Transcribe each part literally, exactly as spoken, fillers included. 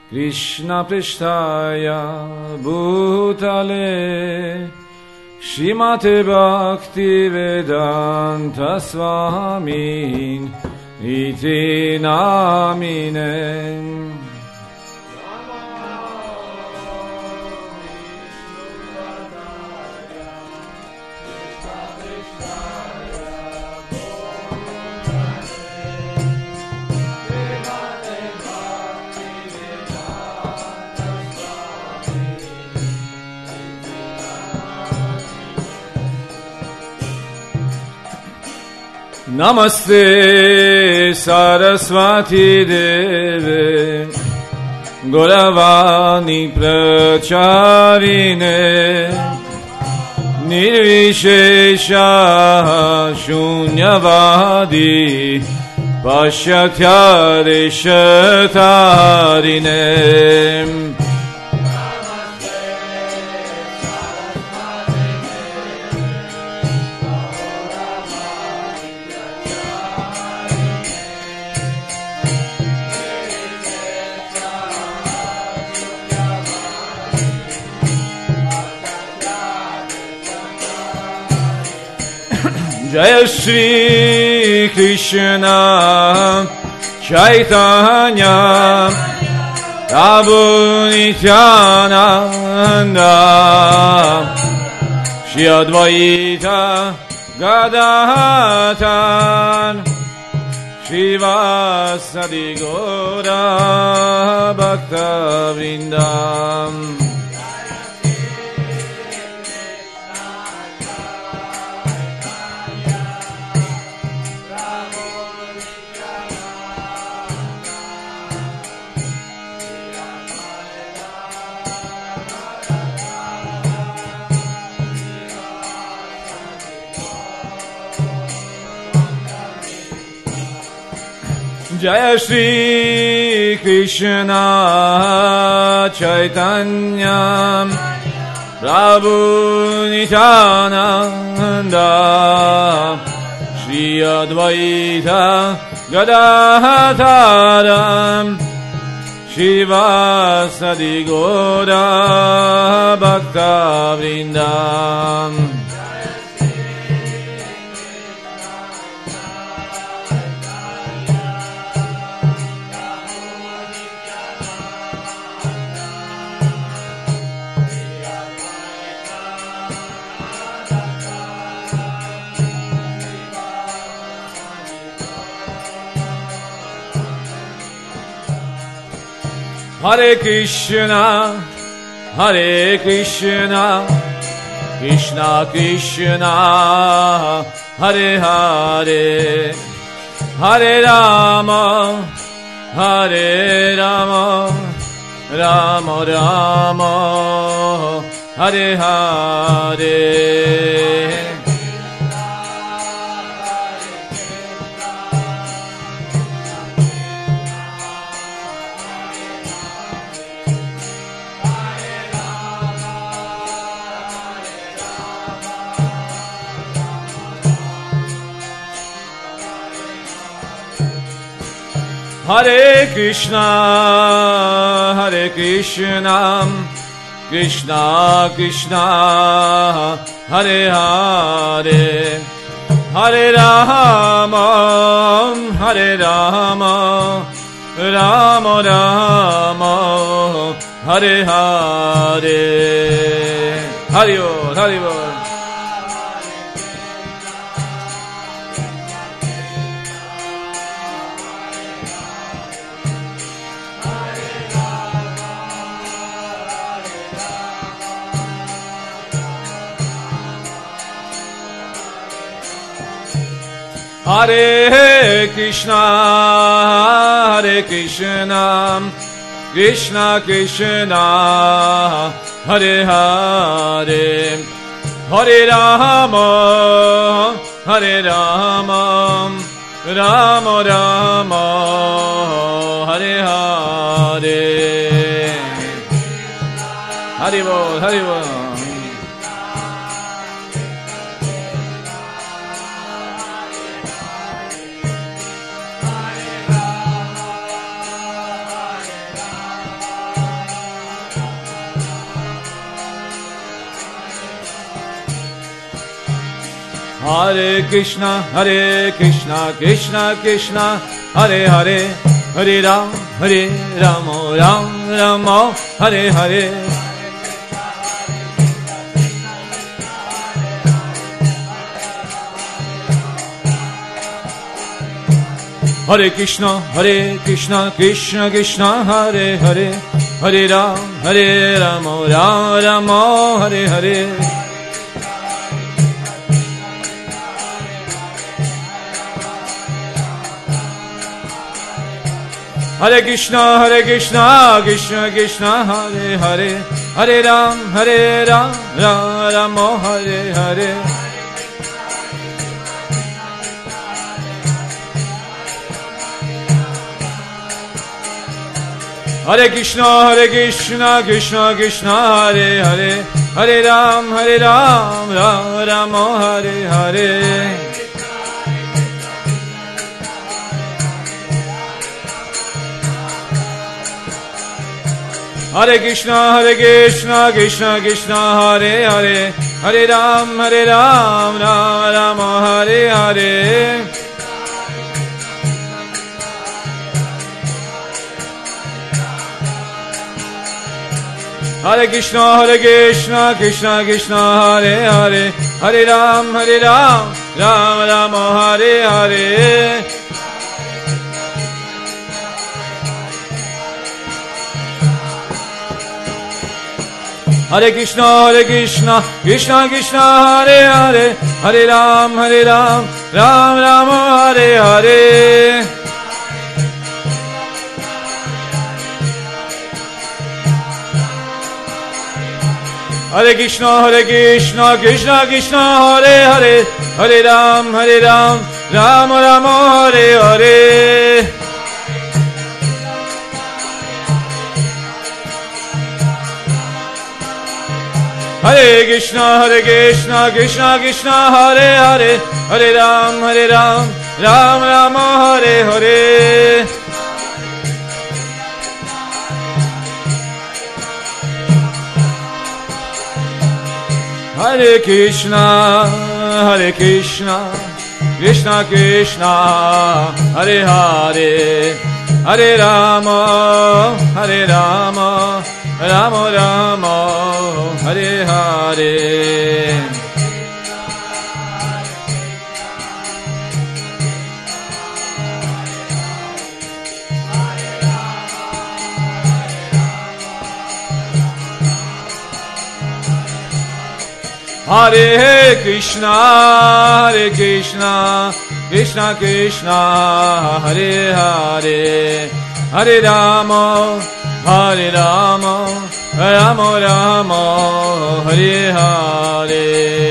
Krishna Prishtaya Bhutale Srimate Bhakti Vedanta Swami Iti Namine. Namaste Saraswati Deve Gauravani Pracharine Nirvishesha Shunyavadi Pashatyarishatarine. Jaya Shri Krishna Chaitanya Prabhu Nityananda Shri Advaita Gadadhar Shivasadi Gaura Bhakta Vrindam. Jaya Shri Krishna Chaitanya Prabhu Nityananda Shri Advaita Gadadhar Shivasadi Gaura Bhakta Vrindam. Hare Krishna, Hare Krishna, Krishna Krishna, Hare Hare, Hare Rama, Hare Rama, Rama Rama, Hare Hare. Hare Krishna, Hare Krishna, Krishna Krishna, Hare Hare, Hare Rama, Hare Rama, Rama Rama, Hare Hare. Hari Bol, Hari Bol. Hare Krishna, Hare Krishna, Krishna Krishna, Hare Hare, Hare Rama, Hare Rama, Rama Rama, Hare Hare. Hari Bol, Hari Bol. Hare Krishna, Hare Krishna, Krishna Krishna, Hare Hare, Hare Ram, Hare Rama, Ram Rama, Hare Hare. Hare Krishna, Hare Krishna, Krishna Krishna, Hare Hare, Hare Ram, Hare Rama, Rama Rama, Hare Hare. Hare Krishna, Hare Krishna, Krishna Krishna, Hare Hare, Hare Ram, Hare Ram, Rama Rama, Hare Hare. Hare Krishna, Hare Krishna, Krishna Krishna, Hare Hare, Hare Ram, Hare Ram, Rama Rama, Hare Hare. Hare Krishna, Hare Krishna, Krishna Krishna, Hare Hare, Hare Ram, Hare Ram, Rama Rama, Hare Hare. Hare Krishna, Hare Krishna, Krishna Krishna, Hare Hare, Hare Ram, Hare Ram, Rama Rama, Hare Hare. Hare Krishna, Hare Krishna, Krishna Krishna, Hare Hare, Hare Ram, Hare Ram, Ram Ram, Hare Hare. Hare Krishna, Hare Krishna, Krishna Krishna, Hare Hare, Hare Ram, Hare Ram, Ram Ram, Hare Hare. Hare Krishna, Hare Krishna, Krishna Krishna, Hare Hare, Hare Ram, Hare Ram, Ram Ram, Hare Hare. Hare Krishna, Hare Krishna, Krishna Krishna, Hare Hare, Hare Rama, Hare Rama, Rama Rama, Hare Hare. Hare Krishna, Hare Krishna, Krishna Krishna, Hare Hare, Hare Rama, Hare Rama, Rama Rama, Hare Hare.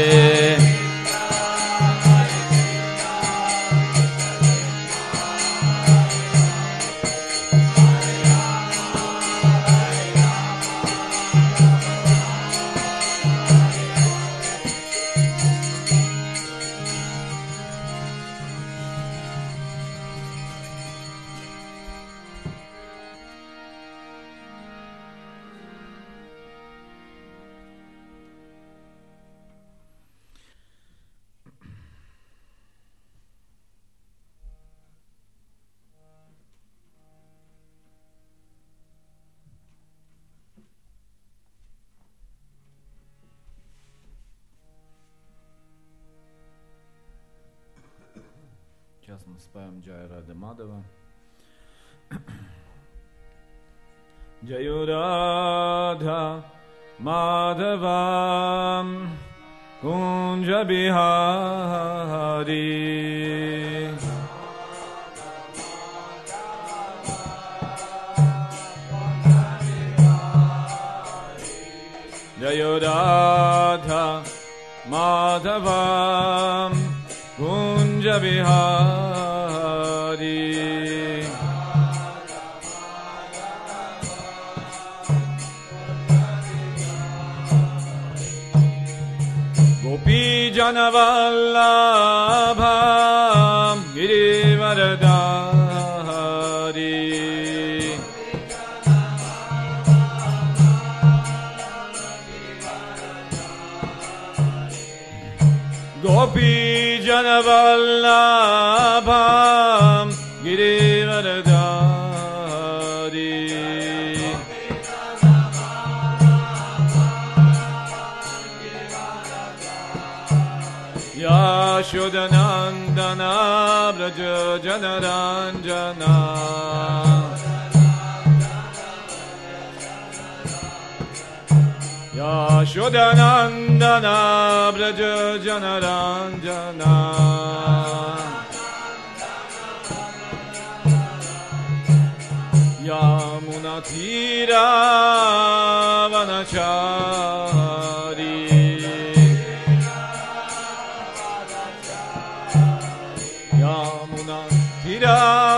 Сейчас мы споем Джая Рада Мадава. Джая Рада Мадава Kunja Bihari. Jaya Radha Madhava Kunja Bihari. Gopi Janavallabha Girivaradhari. Gopi Janavallabham Girivaradari Yashodanandana Braja Janaranjana Yashodanandana Braja Janaranjana Yamunatira Vanachari Yamunatira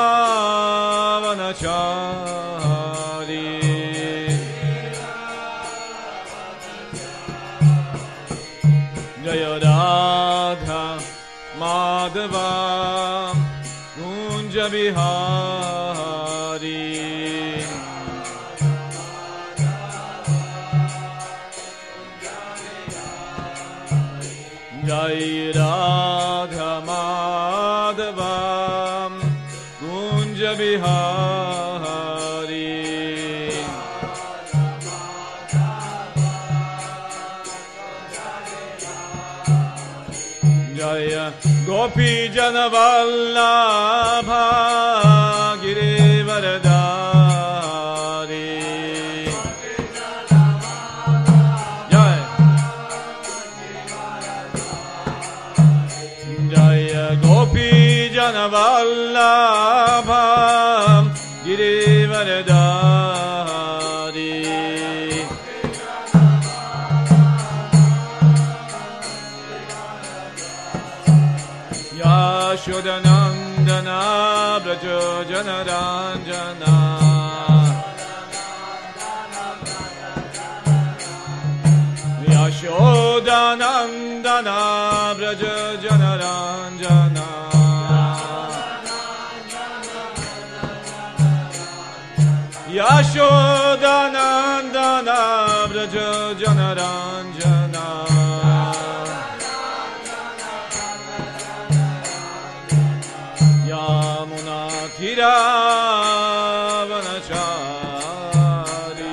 Vanachari Jaya Radha Madhava Kunja Bihari Jai Radha Madhava Kunja Bihari Jaya Gopi Janavallabha Girivaradari Jaya Jaya Gopi Janavallabha Girivaradari Yashodanandana Braja Janaranjana Yashodanandana Braja Janaranjana Yashodanandana Braja Janaranjana Yamunatira Vanachari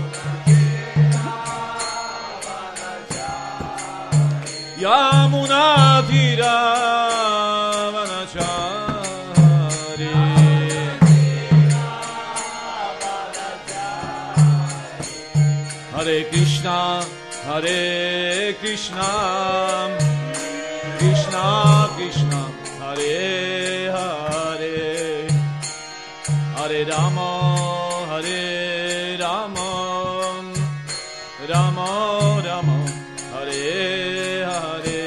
Yamunatira Vanachari Hare Krishna Hare Krishna Krishna Krishna Hare Hare Hare Rama Hare Rama Rama Rama Hare Hare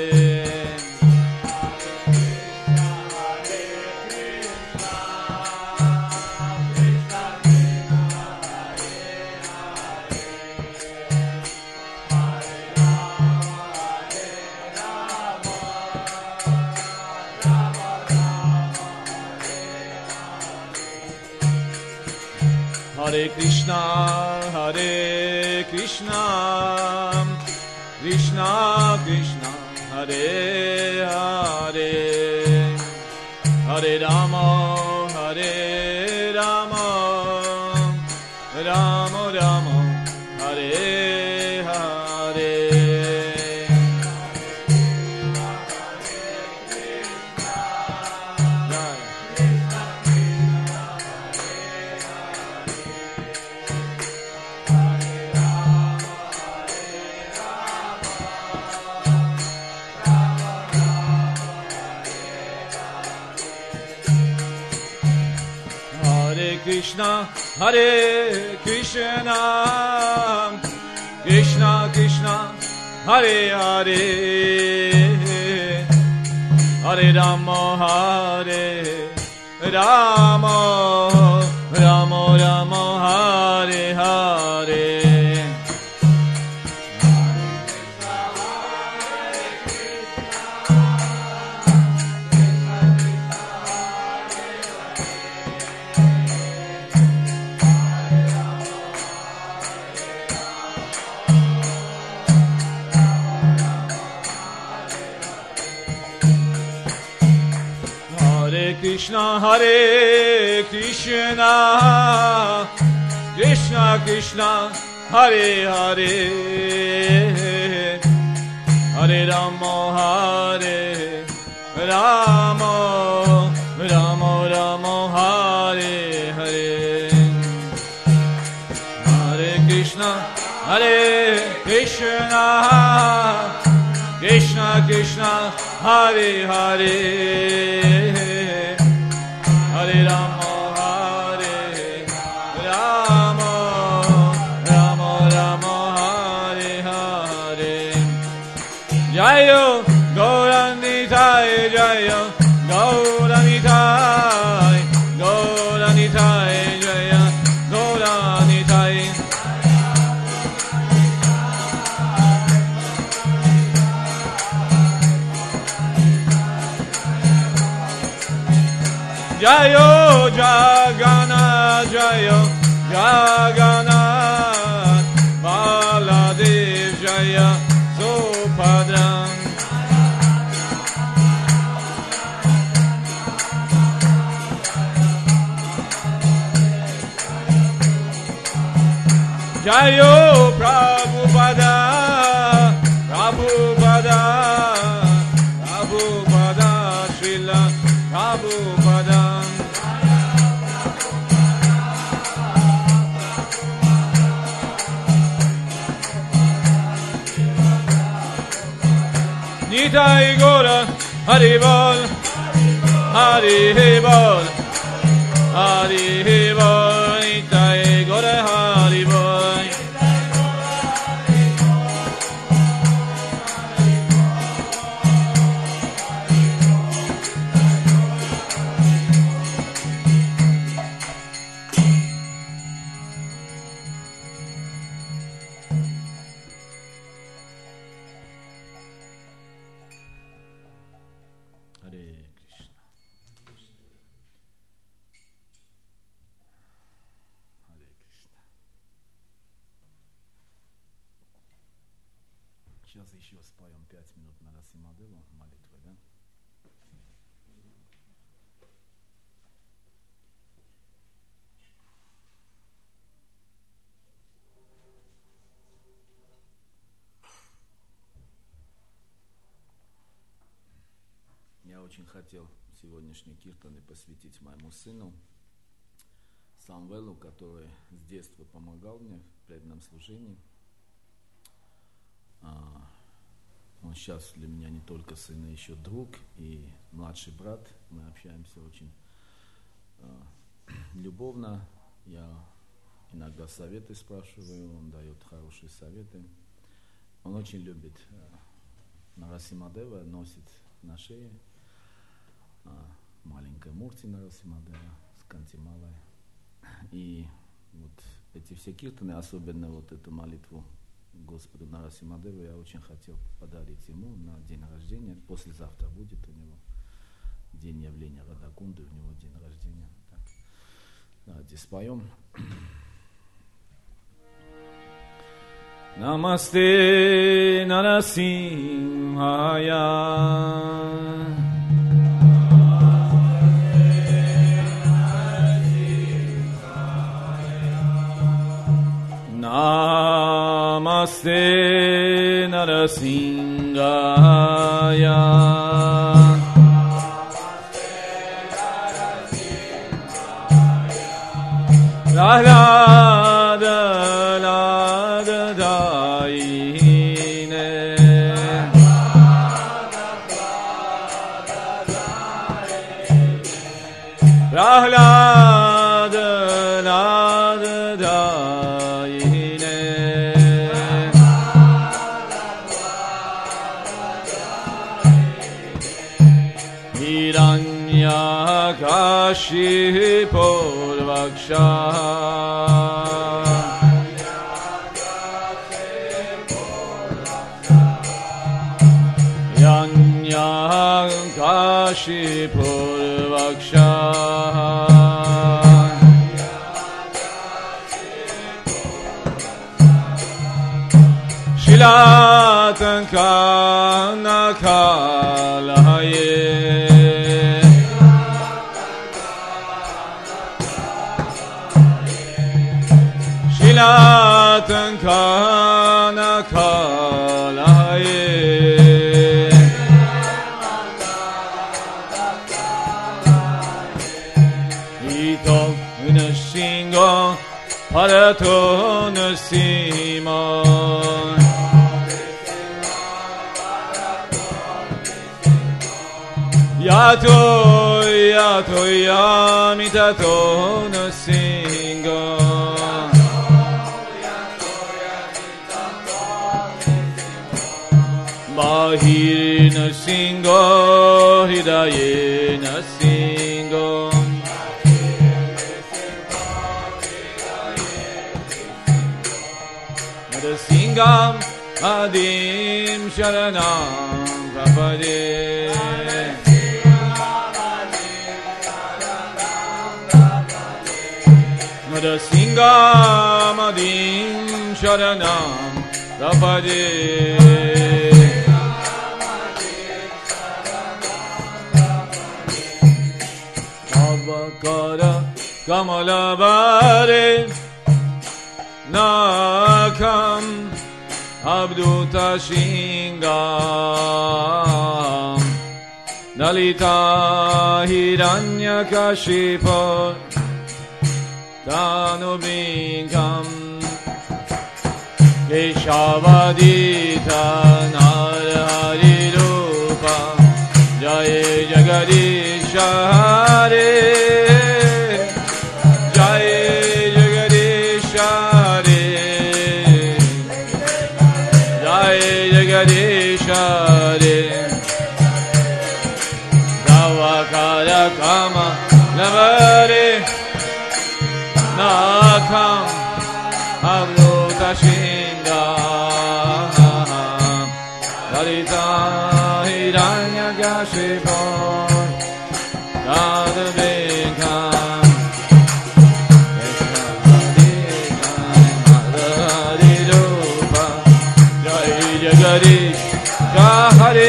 Hare Krishna, Hare Krishna, Krishna Krishna, Hare Hare, Hare Rama, Hare Rama, Rama Rama, Hare Hare. Krishna, Hare Krishna, Krishna Krishna, Hare Hare, Hare Rama, Hare Rama, Rama Rama, Hare Hare. Krishna, Hare Krishna, Krishna Krishna, Hare Hare, Hare Rama, Hare Rama, Rama Rama, Hare Hare, Hare Krishna, Hare Krishna, Krishna Krishna, Hare Hare, Hare Rama, Hare Rama, Rama Rama, Hare Hare. Jayo Gauranitai, Jayo Gauranitai, Gauranitai, Jaya Gauranitai. Jayo Jagannath, Jayo Jagannath, Baladev, Jaya Subhadra. Jayo Prabhupada, Prabhupada, Prabhupada, Srila Prabhupada. Nitai Gora, Hari Bol, Hari Bol, Hari Bol, Nitai Gora, Hari Bol. Сейчас еще споем пять минут на Нарасимадеву молитвы, да? Я очень хотел сегодняшний киртаны посвятить моему сыну Самвелу, который с детства помогал мне в преданном служении. Он сейчас для меня не только сын, но еще друг и младший брат. Мы общаемся очень э, любовно. Я иногда советы спрашиваю, он дает хорошие советы. Он очень любит э, Нарасимадева, носит на шее э, маленькая мурти Нарасимадева с Кантималой. И вот эти все киртаны, особенно вот эту молитву Господу Нарасимадеву, я очень хотел подарить ему на день рождения. Послезавтра будет у него день явления Радакунды, у него день рождения. Так. Давайте споем. Намасте Нарасимхая. Namaste Narasingaya. Prahlada Lada Daine. Prahlada Lada Daine. Hiranyakashipu Vaksha. Hiranyakashipu Vaksha. Shilatankana Kalaye. Natan Kana Kalaye Ito Nasingo Parato Nasima Yato Yato Yamitato Nasingo Mahir Nasingo Hidaye Nasingo Singam Adim Sharanam Prapade Nada Singam Adim Sharanam Prapade Avakara Kamalabare Nakam Abduta Shingam Nalita Hiranyakashipa Tanubhinkam Keshavadita Narhari Rupa Jai Jagadisha Hare Jai Jagadisha Jagadishare Davakara Kama Navare Nakam Abduta Shingam Dalita Hiranyakashipa Tadabhinkam Jagadish Hare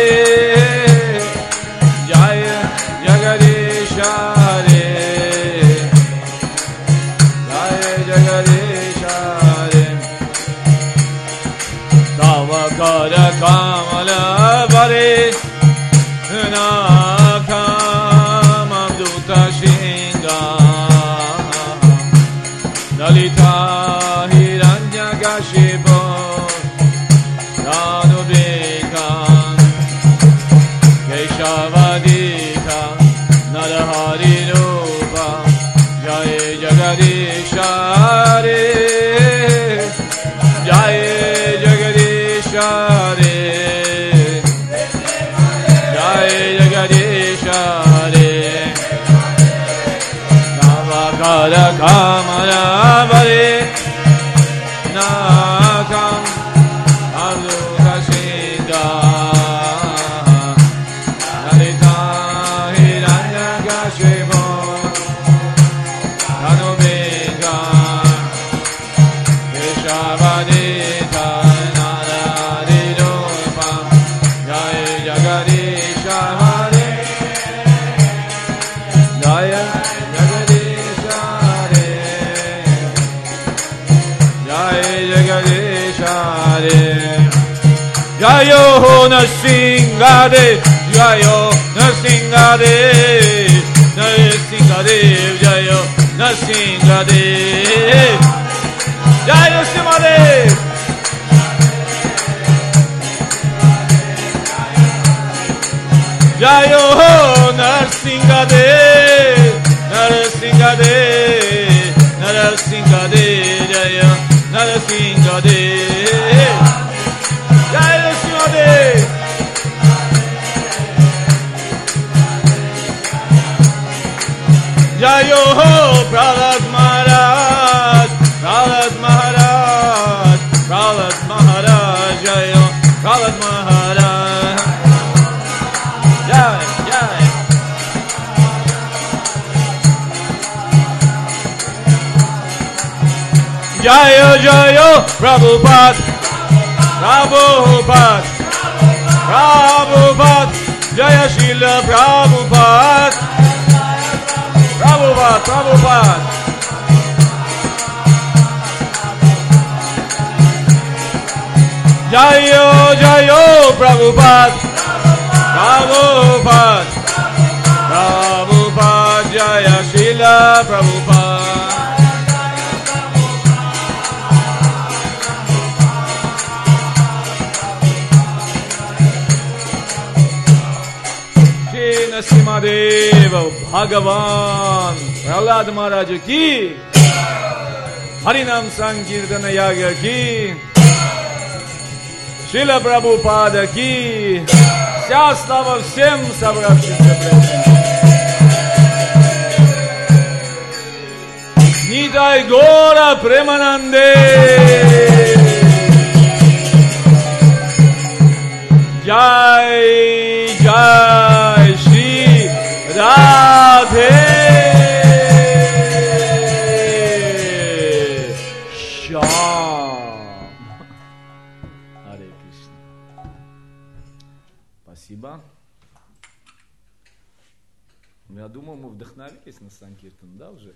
Jaya Jagadish Hare Jaya Jagadish Hare Tavakara Kamala Bhare Nakam Abduta Shingam Dalita Hiranyakashipa Tanubhinkam Keshavadita Narhari Rupa Jai Jagadisha Hare Jai Jagadisha Hare Jai Jagadisha Hare Navakara Kamala Bhare Nakam Abduta Shingam Dalita Hiranyakashipa Tanubhinkam Keshavadita Narhari Rupa Jai Jagadisha Hare Jaya Jagadisha Hare Jai Jagadisha Hare Jayo Narsinghadev, Jayo Narsinghadev, Narsinghadev, Jayo Narsinghadev, Jayo Narsinghadev. Jayo Narsinghadev, Narsinghadev, Narsinghadev, Jayo Narsinghadev. Jai Narsinghadev. Jayo Prahlad Maharaj, Prahlad Maharaj, Prahlad Maharaj, Jayo Prahlad Maharaj. Jai, Jai. Jayo Jayo Prabhupada, Prabhupada, Prabhupada, Jaya Srila Prabhupada, Prabhupada, Prabhupada. Jayo, Jayo, Prabhupada, Prabhupada, Prabhupada, Jaya Srila Prabhupada. Shri Narasimhadeva Bhagavan, Prahlad Maharaj ki, Harinam Sankirtana Yaga ki, Шрила Прабхупада ки, вся слава всем собравшимся преданным. Нитай Гора Премананде, Джай, Джай, Шри Радhe. Спасибо. Я думаю, мы вдохновились на Санкиртан, да, уже?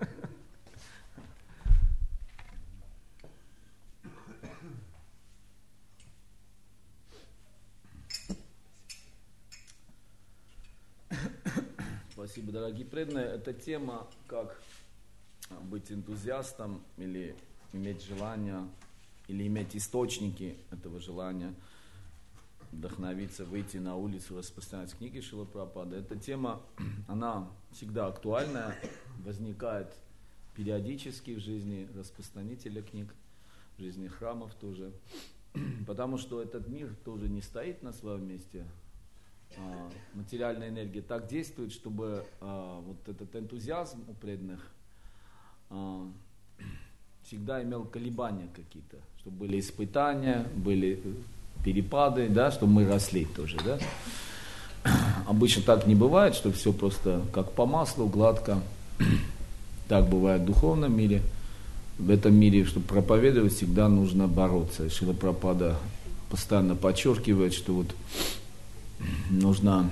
Спасибо, дорогие преданные. Эта тема, как быть энтузиастом или иметь желание, или иметь источники этого желания, вдохновиться, выйти на улицу, распространять книги Шрилы Прабхупады. Эта тема, она всегда актуальная, возникает периодически в жизни распространителя книг, в жизни храмов тоже. Потому что этот мир тоже не стоит на своем месте. А, материальная энергия так действует, чтобы а, вот этот энтузиазм у преданных а, всегда имел колебания какие-то, чтобы были испытания, были перепады, да, чтобы мы росли тоже, да. Обычно так не бывает, что все просто как по маслу, гладко. Так бывает в духовном мире. В этом мире, чтобы проповедовать, всегда нужно бороться. Шрила Прабхупада постоянно подчеркивает, что вот нужно,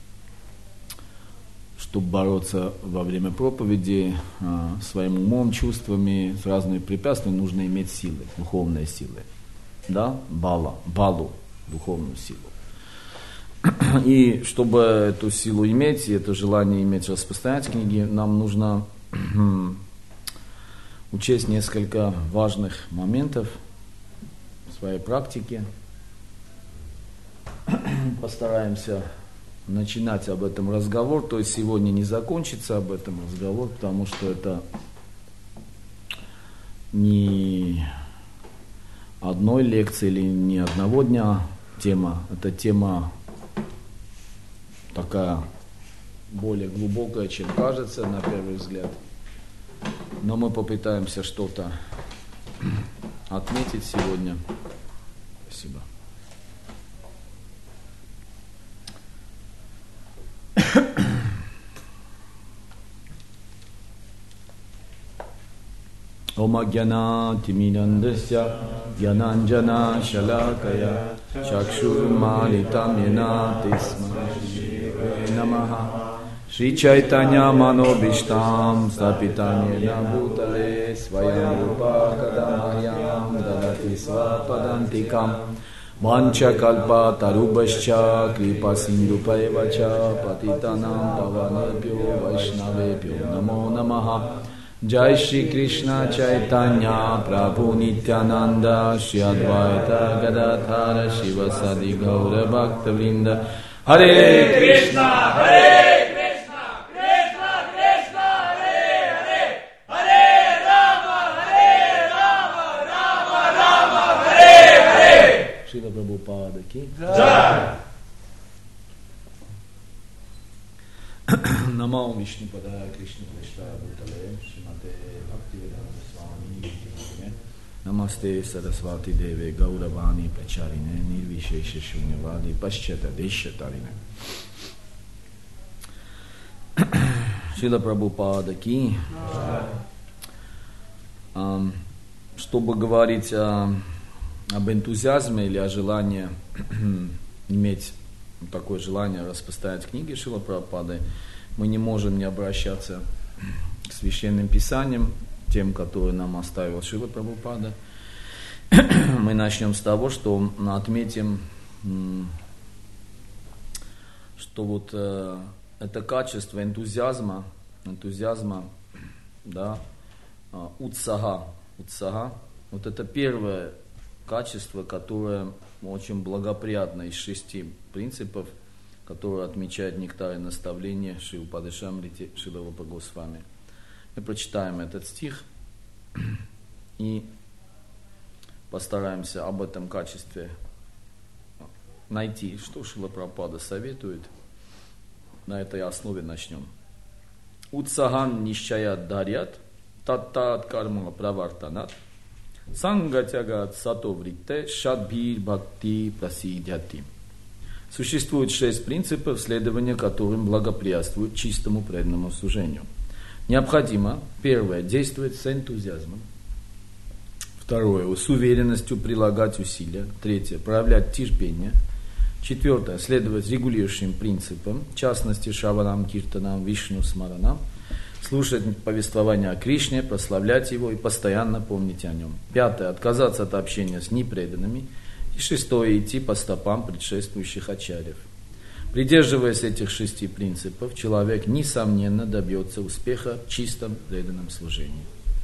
чтобы бороться во время проповеди своим умом, чувствами, с разными препятствиями, нужно иметь силы, духовные силы. Да, бала, балу, духовную силу. И чтобы эту силу иметь, и это желание иметь, распространять книги, нам нужно учесть несколько важных моментов в своей практике. Постараемся начинать об этом разговор, то есть сегодня не закончится об этом разговор, потому что это не одной лекции или не одного дня тема. Это тема такая более глубокая, чем кажется на первый взгляд. Но мы попытаемся что-то отметить сегодня. Спасибо. Oma Gyana Timirandasya Gyananjana Shalakaya Chakshurmalitam Yena Tisma Namaha Shri Chaitanya Manobishtam Stapitam Yena Bhutale Svayam Rupa Kadamayam Dadati Svapadantikam Vancha Kalpa Tarubascha Kripa Sindhupaevacha Patitanam Pavanebhyo Vaishnavebhyo Namo Namaha Jai Shri Krishna Chaitanya Prabhu Nityananda Shri Advaita Gadadhara Shivasadi Gaura Bhakta Vrinda Hare Krishna Hare Krishna Krishna Krishna Hare Hare Hare Rama Hare Rama Rama Rama Hare Hare Srila Prabhupada ki Jai. Namo Vishnu Padaya Krishna Vishvaya Bhutale Srimate Bhaktivedanta Swami Namaste Saraswati Deve Gauravani Pacharine Nirvishesha Shunyavadi Paschata Deshatarine. Шрила Прабхупада ки. Чтобы говорить о, об энтузиазме или о желании иметь такое желание распространять книги Шрилы Прабхупады, мы не можем не обращаться к священным писаниям, тем, которые нам оставил Шрила Прабхупада. мы начнем с того, что отметим, что вот э, это качество энтузиазма, энтузиазма, да, утсага, утсага, вот это первое качество, которое очень благоприятно из шести принципов, которые отмечает нектар и наставление Шри Упадешамрити Шрила Рупа Госвами. Мы прочитаем этот стих и постараемся об этом качестве найти, что Шрила Прабхупада советует. На этой основе начнем. Утсаган нищая дарят, таттат карма правартанат, сангатягат сатовритте шадбир бхакти прасидяти. Существует шесть принципов, следование которым благоприятствует чистому преданному служению. Необходимо, первое, действовать с энтузиазмом. Второе, с уверенностью прилагать усилия. Третье, проявлять терпение. Четвертое, следовать регулирующим принципам, в частности, Шраванам, Киртанам, Вишну, Смаранам. Слушать повествование о Кришне, прославлять его и постоянно помнить о нем. Пятое, отказаться от общения с непреданными. И шестое, идти по стопам предшествующих ачарьев. Придерживаясь этих шести принципов, человек, несомненно, добьется успеха в чистом преданном служении.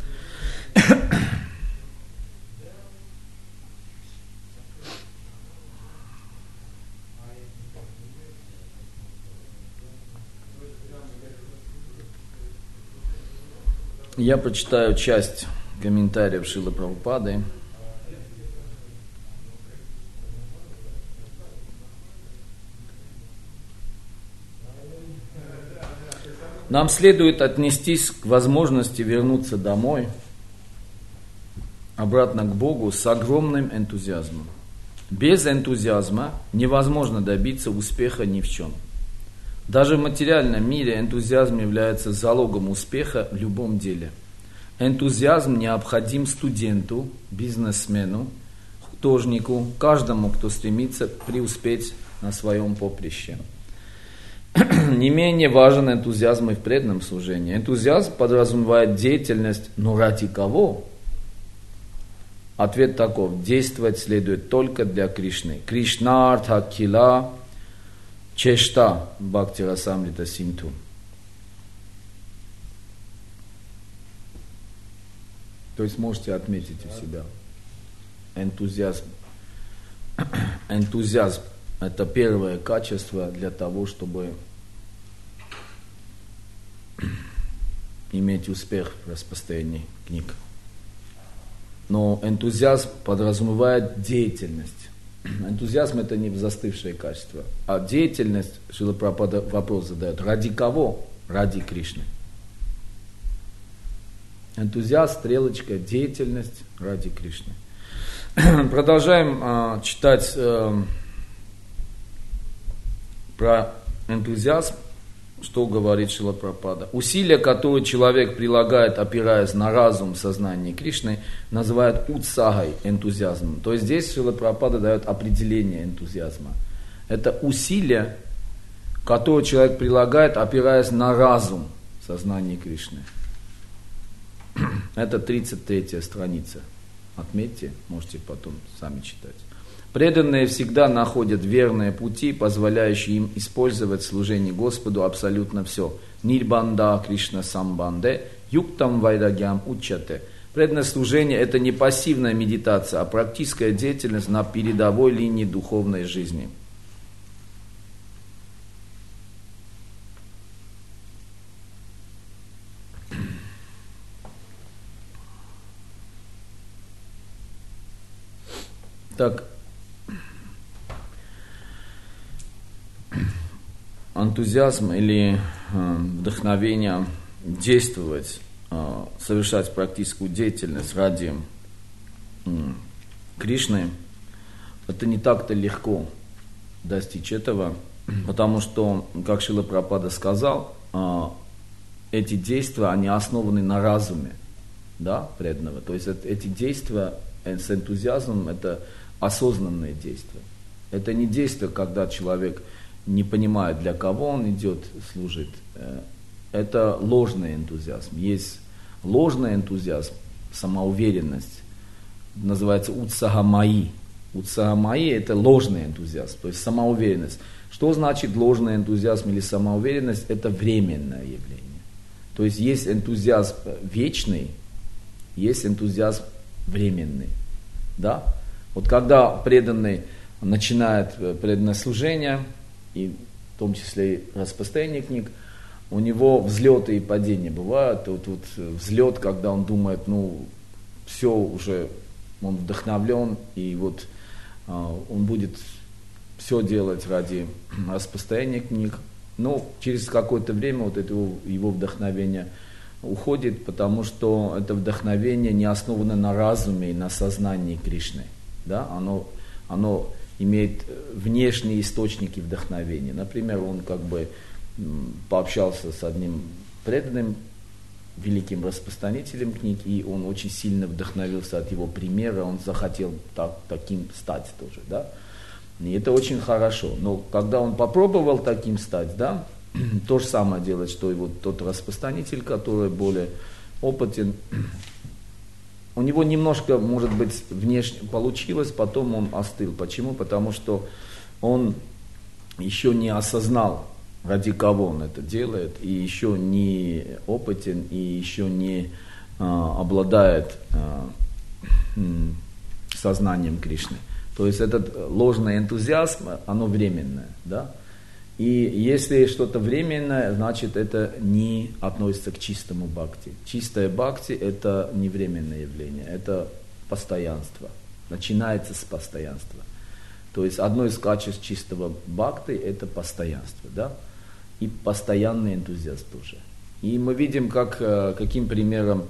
Я прочитаю часть комментариев Шрилы Прабхупады. Нам следует отнестись к возможности вернуться домой, обратно к Богу, с огромным энтузиазмом. Без энтузиазма невозможно добиться успеха ни в чем. Даже в материальном мире энтузиазм является залогом успеха в любом деле. Энтузиазм необходим студенту, бизнесмену, художнику, каждому, кто стремится преуспеть на своем поприще. Не менее важен энтузиазм и в преданном служении. Энтузиазм подразумевает деятельность, но ради кого? Ответ таков: действовать следует только для Кришны. Кришнартха кила чешта бхакти расамрита синту. То есть можете отметить у себя энтузиазм. Энтузиазм – это первое качество для того, чтобы иметь успех в распространении книг. Но энтузиазм подразумевает деятельность. Энтузиазм – это не застывшее качество, а деятельность, Шрила Прабхупада вопрос задает, ради кого? Ради Кришны. Энтузиазм, стрелочка, деятельность ради Кришны. Продолжаем э, читать э, про энтузиазм, что говорит Шрила Прабхупада. Усилия, которые человек прилагает, опираясь на разум, сознание Кришны, называют утсагой, энтузиазмом. То есть здесь Шрила Прабхупада дает определение энтузиазма. Это усилия, которые человек прилагает, опираясь на разум, сознание Кришны. Это тридцать третья страница. Отметьте, можете потом сами читать. Преданные всегда находят верные пути, позволяющие им использовать в служении Господу абсолютно все. Нирбанда Кришна самбанде, юктам вайрагьям учате. Преданное служение – это не пассивная медитация, а практическая деятельность на передовой линии духовной жизни. Так, энтузиазм или э, вдохновение действовать, э, совершать практическую деятельность ради э, Кришны, это не так-то легко достичь этого, потому что, как Шрила Прабхупада сказал, э, эти действия, они основаны на разуме, да, преданного. То есть это, эти действия с энтузиазмом, это осознанные действия. Это не действие, когда человек не понимает, для кого он идет, служит. Это ложный энтузиазм. Есть ложный энтузиазм, самоуверенность, называется утсагамаи. Утсагамаи – это ложный энтузиазм, то есть самоуверенность. Что значит ложный энтузиазм или самоуверенность? Это временное явление. То есть есть энтузиазм вечный, есть энтузиазм временный. Да? Вот когда преданный начинает преданное служение, и в том числе и распространение книг, у него взлеты и падения бывают. Вот, вот взлет, когда он думает, ну, все уже, он вдохновлен, и вот а, он будет все делать ради распространения книг. Но через какое-то время вот это его, его вдохновение уходит, потому что это вдохновение не основано на разуме и на сознании Кришны. Да? Оно, оно имеет внешние источники вдохновения. Например, он как бы пообщался с одним преданным, великим распространителем книг, и он очень сильно вдохновился от его примера, он захотел так, таким стать тоже. Да? И это очень хорошо. Но когда он попробовал таким стать, да, то же самое делать, что и вот тот распространитель, который более опытен, у него немножко, может быть, внешне получилось, потом он остыл. Почему? Потому что он еще не осознал, ради кого он это делает, и еще не опытен, и еще не а, обладает а, сознанием Кришны. То есть этот ложный энтузиазм, оно временное, да? И если что-то временное, значит это не относится к чистому бхакти. Чистое бхакти это не временное явление, это постоянство. Начинается с постоянства. То есть одно из качеств чистого бхакти это постоянство, да? И постоянный энтузиазм тоже. И мы видим, как, каким примером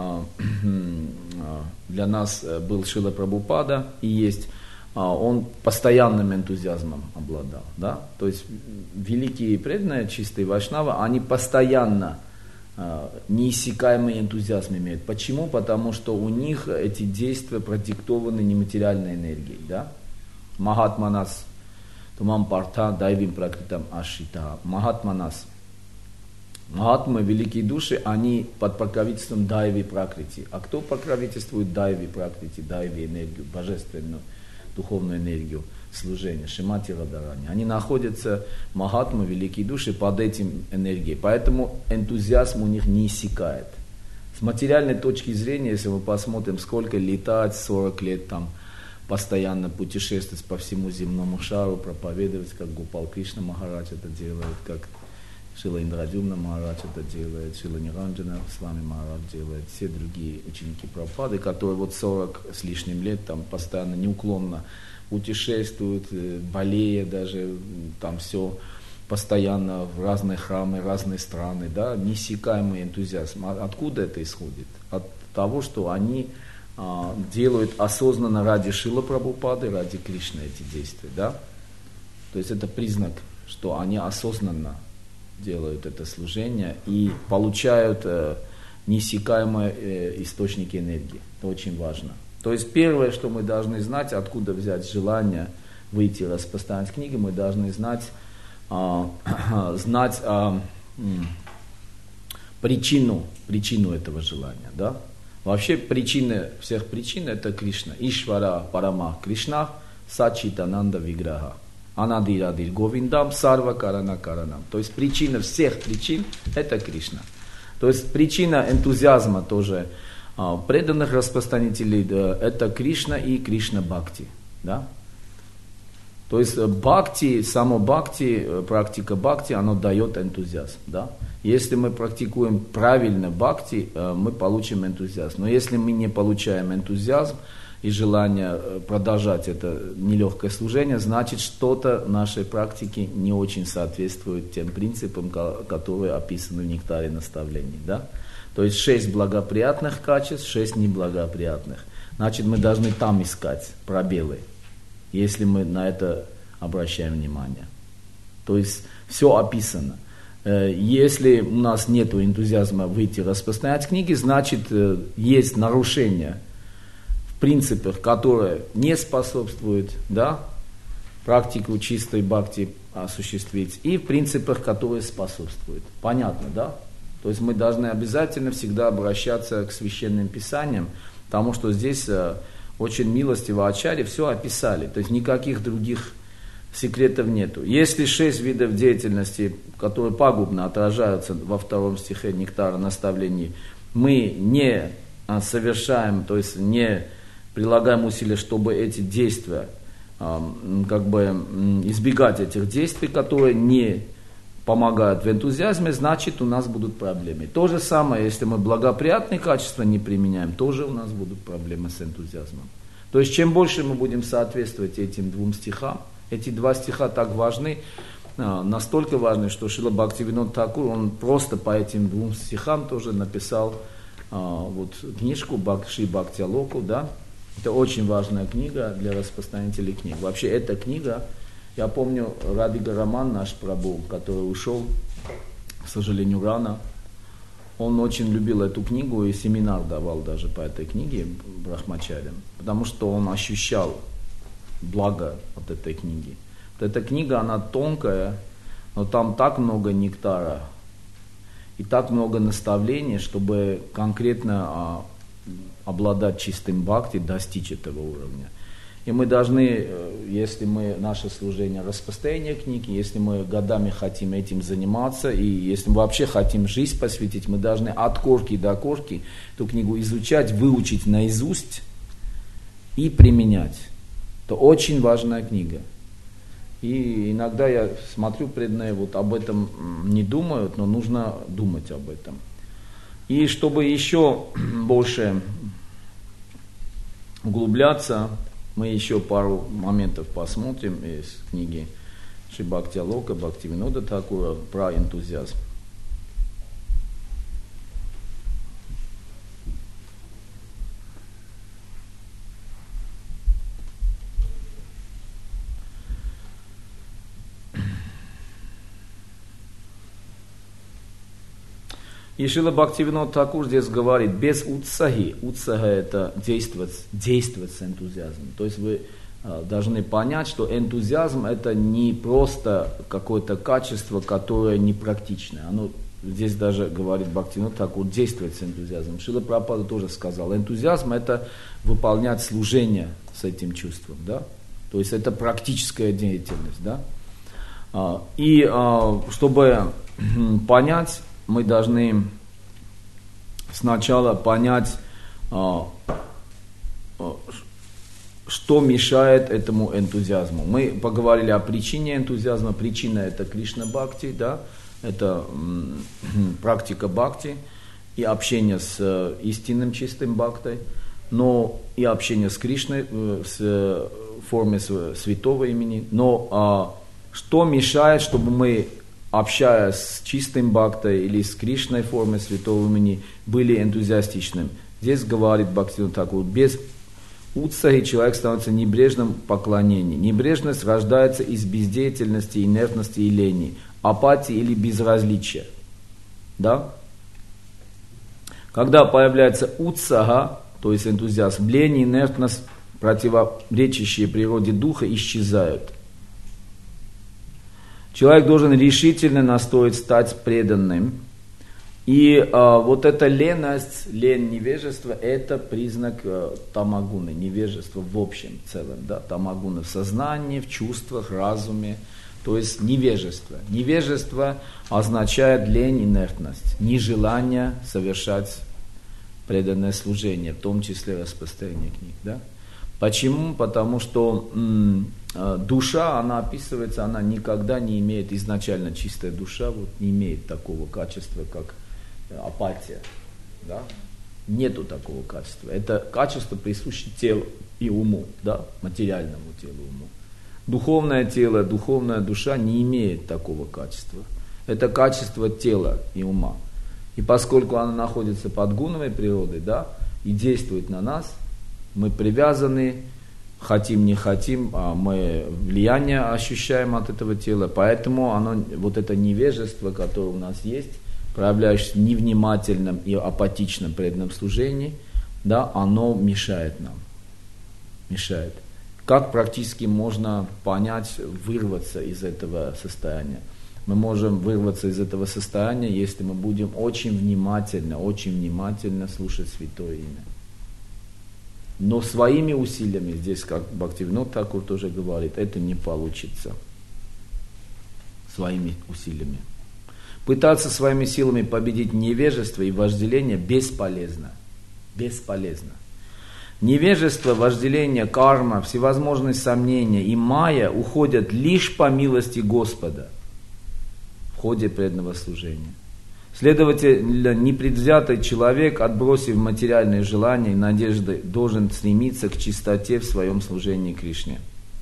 для нас был Шрила Прабхупада и есть. Он постоянным энтузиазмом обладал. Да? То есть великие преданные, чистые вайшнавы, они постоянно э, неиссякаемый энтузиазм имеют. Почему? Потому что у них эти действия продиктованы нематериальной энергией. Да? Махатманас, тумам парта, дайвим пракритам ашита. Махатманас. Махатмы, великие души, они под покровительством дайви пракрити. А кто покровительствует дайви пракрити, дайви энергию, божественную духовную энергию служения, Шримати Радхарани. Они находятся, махатмы, великие души, под этим энергией. Поэтому энтузиазм у них не иссякает. С материальной точки зрения, если мы посмотрим, сколько летать, сорок лет там, постоянно путешествовать по всему земному шару, проповедовать, как Гопал Кришна Махарадж это делает, как Шрила Индрадюмна Махарадж это делает, Шрила Ниранджана с вами Махарадж делает, все другие ученики Прабхупады, которые вот сорок с лишним лет там постоянно неуклонно путешествуют, болея даже, там все постоянно в разные храмы, разные страны, да, неиссякаемый энтузиазм. Откуда это исходит? От того, что они а, делают осознанно ради Шрила Прабхупады, ради Кришны эти действия, да. То есть это признак, что они осознанно делают это служение и получают э, неиссякаемые э, источники энергии. Это очень важно. То есть первое, что мы должны знать, откуда взять желание выйти распространять книги, мы должны знать, э, знать э, э, причину, причину этого желания. Да? Вообще причины всех причин это Кришна. Ишвара Парама Кришна Сачитананда Виграха. Анадирадир Говиндам Сарва Карана Каранам. То есть причина всех причин это Кришна. То есть причина энтузиазма тоже а, преданных распространителей да, это Кришна и Кришна Бхакти. Да? То есть бхакти, само бхакти, практика бхакти, оно дает энтузиазм. Да? Если мы практикуем правильно бхакти, мы получим энтузиазм. Но если мы не получаем энтузиазм, и желание продолжать это нелегкое служение, значит, что-то нашей практике не очень соответствует тем принципам, которые описаны в нектаре наставлений. Да? То есть шесть благоприятных качеств, шесть неблагоприятных. Значит, мы должны там искать пробелы, если мы на это обращаем внимание. То есть все описано. Если у нас нет энтузиазма выйти распространять книги, значит, есть нарушение в принципах, которые не способствуют, да, практику чистой бхакти осуществить, и в принципах, которые способствуют. Понятно, да? То есть мы должны обязательно всегда обращаться к священным писаниям, потому что здесь очень милостиво Ачарьи все описали. То есть никаких других секретов нету. Если шесть видов деятельности, которые пагубно отражаются во втором стихе Нектара наставлений, мы не совершаем, то есть не прилагаем усилия, чтобы эти действия, как бы избегать этих действий, которые не помогают в энтузиазме, значит у нас будут проблемы. То же самое, если мы благоприятные качества не применяем, тоже у нас будут проблемы с энтузиазмом. То есть чем больше мы будем соответствовать этим двум стихам, эти два стиха так важны, настолько важны, что Шрила Бхактивинод Тхакур, он просто по этим двум стихам тоже написал вот, книжку Шри Бхакти-алоку, да. Это очень важная книга для распространителей книг. Вообще эта книга, я помню, Радика Раман, наш Прабху, который ушел, к сожалению, рано, он очень любил эту книгу и семинар давал даже по этой книге брахмачарям, потому что он ощущал благо от этой книги. Вот эта книга, она тонкая, но там так много нектара и так много наставлений, чтобы конкретно а, обладать чистым бхакти, достичь этого уровня. И мы должны, если мы, наше служение распространение книги, если мы годами хотим этим заниматься, и если мы вообще хотим жизнь посвятить, мы должны от корки до корки эту книгу изучать, выучить наизусть и применять. Это очень важная книга. И иногда я смотрю преданные, вот об этом не думают, но нужно думать об этом. И чтобы еще больше углубляться, мы еще пару моментов посмотрим из книги Шри Бхакти-алока, Бхактивинода Тхакура про энтузиазм. И Шрила Бхактивинод Тхакур здесь говорит, без утсахи, утсаха это действовать, действовать с энтузиазмом. То есть вы э, должны понять, что энтузиазм это не просто какое-то качество, которое непрактичное. Оно, здесь даже говорит Бхактивинод Тхакур, действовать с энтузиазмом. Шрила Прабхупада тоже сказал, энтузиазм это выполнять служение с этим чувством. Да? То есть это практическая деятельность. Да? А, и а, чтобы понять, мы должны сначала понять, что мешает этому энтузиазму. Мы поговорили о причине энтузиазма. Причина это Кришна Бхакти, да? Это практика Бхакти и общение с истинным чистым Бхактой, но и общение с Кришной в форме святого имени. Но что мешает, чтобы мы, общаясь с чистым бхактой или с Кришной формой святого имени, были энтузиастичными? Здесь говорит Бхактивинод Тхакур, без утсахи человек становится небрежным в поклонении. Небрежность рождается из бездеятельности, инертности и лени, апатии или безразличия. Да? Когда появляется утсаха, то есть энтузиазм, лень и инертность, противоречащие природе духа, исчезают. Человек должен решительно настроить стать преданным. И а, вот эта леность, лень, невежество, это признак а, тамагуны, невежества в общем целом. Да? Тамагуна в сознании, в чувствах, разуме, то есть невежество. Невежество означает лень, инертность, нежелание совершать преданное служение, в том числе распространение книг. Да? Почему? Потому что м, душа, она описывается, она никогда не имеет, изначально чистая душа вот, не имеет такого качества, как апатия. Да? Нету такого качества. Это качество присуще телу и уму, да? Материальному телу и уму. Духовное тело, духовная душа не имеет такого качества. Это качество тела и ума. И поскольку она находится под гуновой природой, да, и действует на нас, мы привязаны, хотим, не хотим, а мы влияние ощущаем от этого тела, поэтому оно, вот это невежество, которое у нас есть, проявляющееся в невнимательном и апатичном преданном служении, да, оно мешает нам. Мешает. Как практически можно понять, вырваться из этого состояния? Мы можем вырваться из этого состояния, если мы будем очень внимательно, очень внимательно слушать Святое Имя. Но своими усилиями, здесь как Бхактивинода Тхакур тоже говорит, это не получится. Своими усилиями. Пытаться своими силами победить невежество и вожделение бесполезно. Бесполезно. Невежество, вожделение, карма, всевозможные сомнения и майя уходят лишь по милости Господа в ходе преданного служения. Следовательно, непредвзятый человек, отбросив материальные желания и надежды, должен стремиться к чистоте в своем служении Кришне.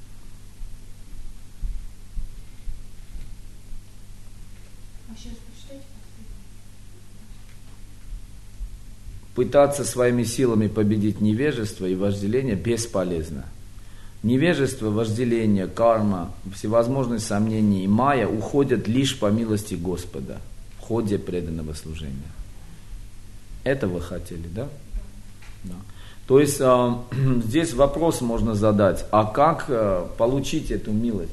Пытаться своими силами победить невежество и вожделение бесполезно. Невежество, вожделение, карма, всевозможные сомнения и майя уходят лишь по милости Господа в ходе преданного служения. Это вы хотели, да? Да. То есть э, здесь вопрос можно задать, а как э, получить эту милость?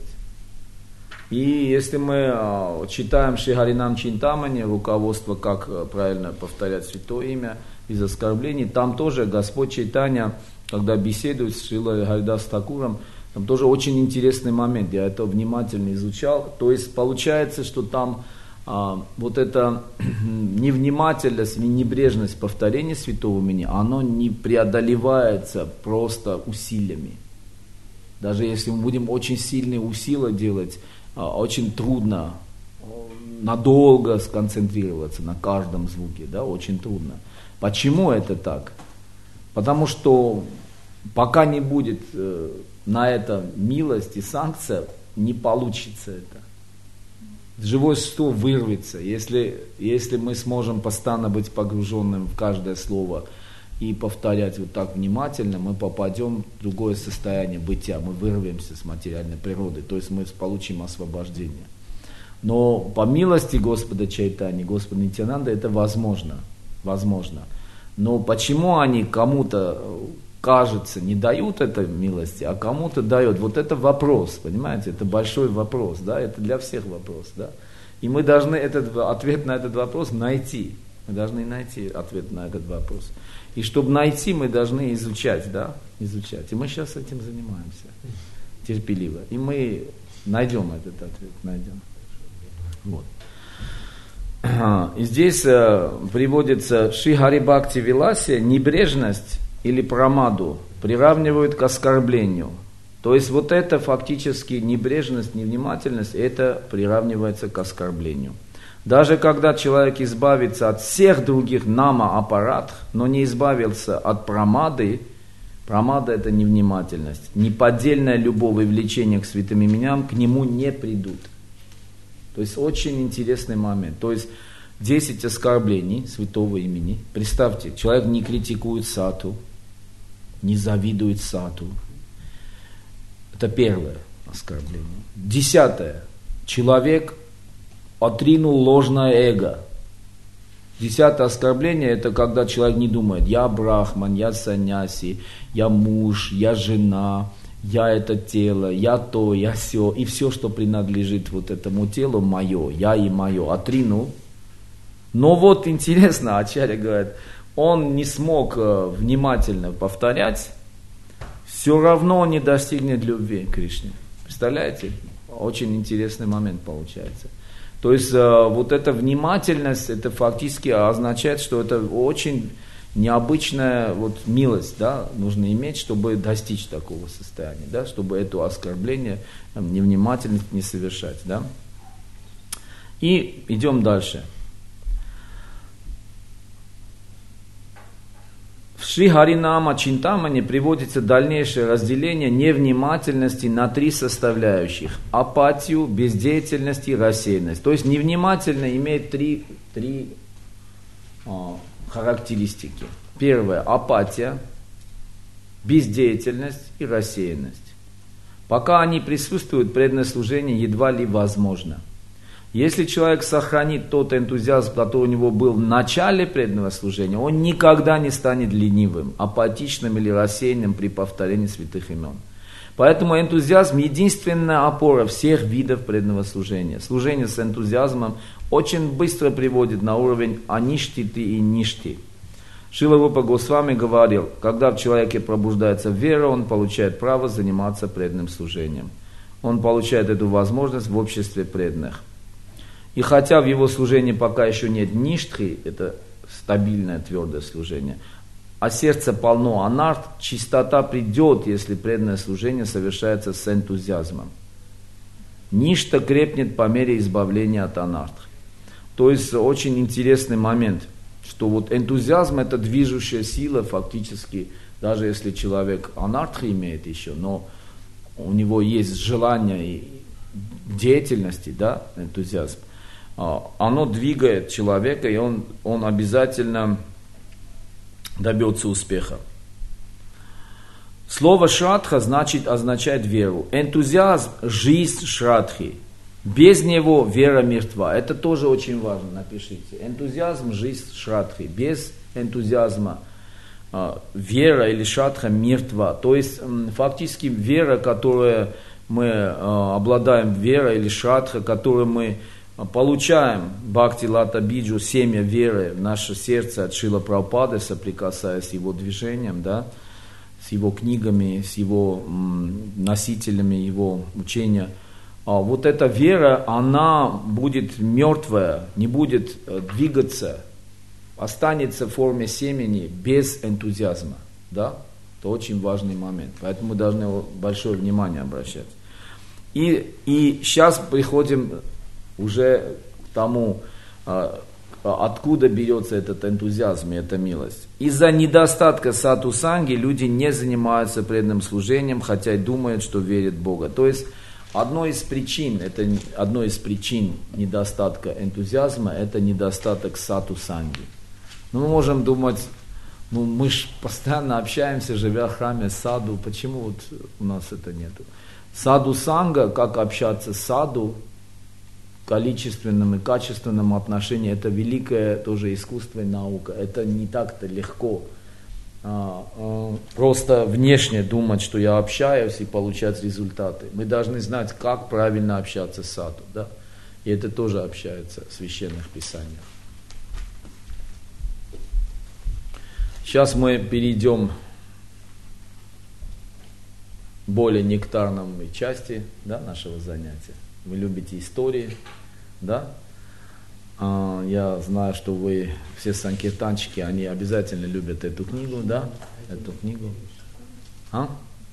И если мы э, читаем Шри Харинам Чинтамани, руководство, как э, правильно повторять святое имя, из оскорблений, там тоже Господь Чайтанья, когда беседует с Шрилой Харидас Тхакуром, там тоже очень интересный момент, я это внимательно изучал. То есть получается, что там а, вот эта невнимательность, небрежность повторения святого имени, оно не преодолевается просто усилиями. Даже если мы будем очень сильные усилия делать, а, очень трудно надолго сконцентрироваться на каждом звуке, да, очень трудно. Почему это так? Потому что пока не будет э, на это милость и санкция, не получится это. Живое существо вырвется. Если, если мы сможем постоянно быть погруженным в каждое слово и повторять вот так внимательно, мы попадем в другое состояние бытия. Мы вырвемся с материальной природы, то есть мы получим освобождение. Но по милости Господа Чайтани, Господа Нитьянанда, это возможно. Возможно. Но почему они кому-то, кажется, не дают этой милости, а кому-то дают? Вот это вопрос, понимаете? Это большой вопрос, да? Это для всех вопрос, да? И мы должны этот, ответ на этот вопрос найти. Мы должны найти ответ на этот вопрос. И чтобы найти, мы должны изучать, да? Изучать. И мы сейчас этим занимаемся. Терпеливо. И мы найдем этот ответ, найдем. Вот. И здесь э, приводится Шри Хари Бхакти Виласе, небрежность или прамаду приравнивают к оскорблению. То есть вот это фактически небрежность, невнимательность, это приравнивается к оскорблению. Даже когда человек избавится от всех других нама-аппаратов, но не избавился от прамады, прамада это невнимательность, неподдельная любовь и влечение к святым именам к нему не придут. То есть очень интересный момент. То есть десять оскорблений святого имени. Представьте, человек не критикует сату, не завидует сату. Это первое оскорбление. Десятое. Человек отринул ложное эго. Десятое оскорбление, это когда человек не думает, я брахман, я саньяси, я муж, я жена, я это тело, я то, я сё, и все, что принадлежит вот этому телу, мое, я и мое, отринул. Но вот интересно, Ачарья говорит, он не смог внимательно повторять, все равно он не достигнет любви к Кришне. Представляете? Очень интересный момент получается. То есть вот эта внимательность, это фактически означает, что это очень необычная вот милость, да, нужно иметь, чтобы достичь такого состояния, да, чтобы это оскорбление, там, невнимательность не совершать, да. И идем дальше. В Шри Харинама Чинтамани приводится дальнейшее разделение невнимательности на три составляющих. Апатию, бездеятельность и рассеянность. То есть невнимательно имеет три, три а, характеристики. Первое – апатия, бездеятельность и рассеянность. Пока они присутствуют, преданное служение едва ли возможно. Если человек сохранит тот энтузиазм, который у него был в начале преданного служения, он никогда не станет ленивым, апатичным или рассеянным при повторении святых имен. Поэтому энтузиазм – единственная опора всех видов преданного служения. Служение с энтузиазмом очень быстро приводит на уровень аништиты и ништи. Шрила Рупа Госвами говорил, когда в человеке пробуждается вера, он получает право заниматься преданным служением. Он получает эту возможность в обществе преданных. И хотя в его служении пока еще нет ништхи, это стабильное, твердое служение, а сердце полно анарт, чистота придет, если преданное служение совершается с энтузиазмом. Ништа крепнет по мере избавления от анарт. То есть очень интересный момент, что вот энтузиазм это движущая сила фактически, даже если человек анартхи имеет еще, но у него есть желание и деятельности, да, энтузиазм, оно двигает человека, и он, он обязательно добьется успеха. Слово шрадха значит, означает веру. Энтузиазм – жизнь шрадхи. Без него вера мертва. Это тоже очень важно, напишите. Энтузиазм – жизнь шрадхи. Без энтузиазма э, вера или шрадха мертва. То есть э, фактически вера, которую мы э, обладаем, вера или шрадха, которую мы получаем бхакти лата биджу, семя веры в наше сердце от Шрила Прабхупады, соприкасаясь с его движением, да, с его книгами, с его м, носителями его учения. А вот эта вера, она будет мертвая, не будет двигаться, останется в форме семени без энтузиазма. Да? Это очень важный момент. Поэтому мы должны большое внимание обращать. И, и сейчас приходим уже к тому, откуда берется этот энтузиазм и эта милость. Из-за недостатка сату-санги люди не занимаются преданным служением, хотя и думают, что верят в Бога. То есть одной из причин, это одной из причин недостатка энтузиазма, это недостаток сату-санги. Ну, мы можем думать, ну мы же постоянно общаемся, живя в храме саду, почему вот у нас это нету? Саду-санга, как общаться с саду, количественном и качественном отношении, это великое тоже искусство и наука. Это не так-то легко. А, а, просто внешне думать, что я общаюсь и получать результаты. Мы должны знать, как правильно общаться с саду. Да? И это тоже общается в священных писаниях. Сейчас мы перейдем к более нектарной части, да, нашего занятия. Вы любите истории, да? А, я знаю, что вы все санкиртанчики, они обязательно любят эту книгу, да? Эту книгу. А?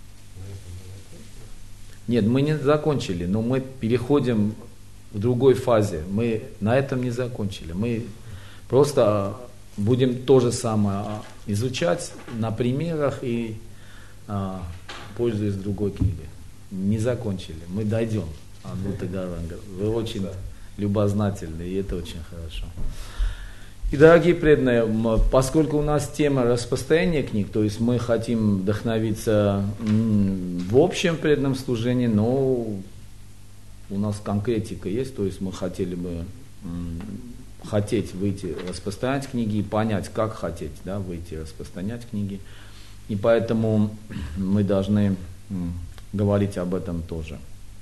Нет, мы не закончили, но мы переходим в другой фазе. Мы на этом не закончили. Мы просто будем то же самое изучать на примерах и а, пользуясь другой книгой. Не закончили, мы дойдем. Адвайта Гауранга. Вы очень любознательны, и это очень хорошо. И, дорогие преданные, поскольку у нас тема распространения книг, то есть мы хотим вдохновиться в общем преданном служении, но у нас конкретика есть, то есть мы хотели бы хотеть выйти распространять книги и понять, как хотеть, да, выйти распространять книги. И поэтому мы должны говорить об этом тоже.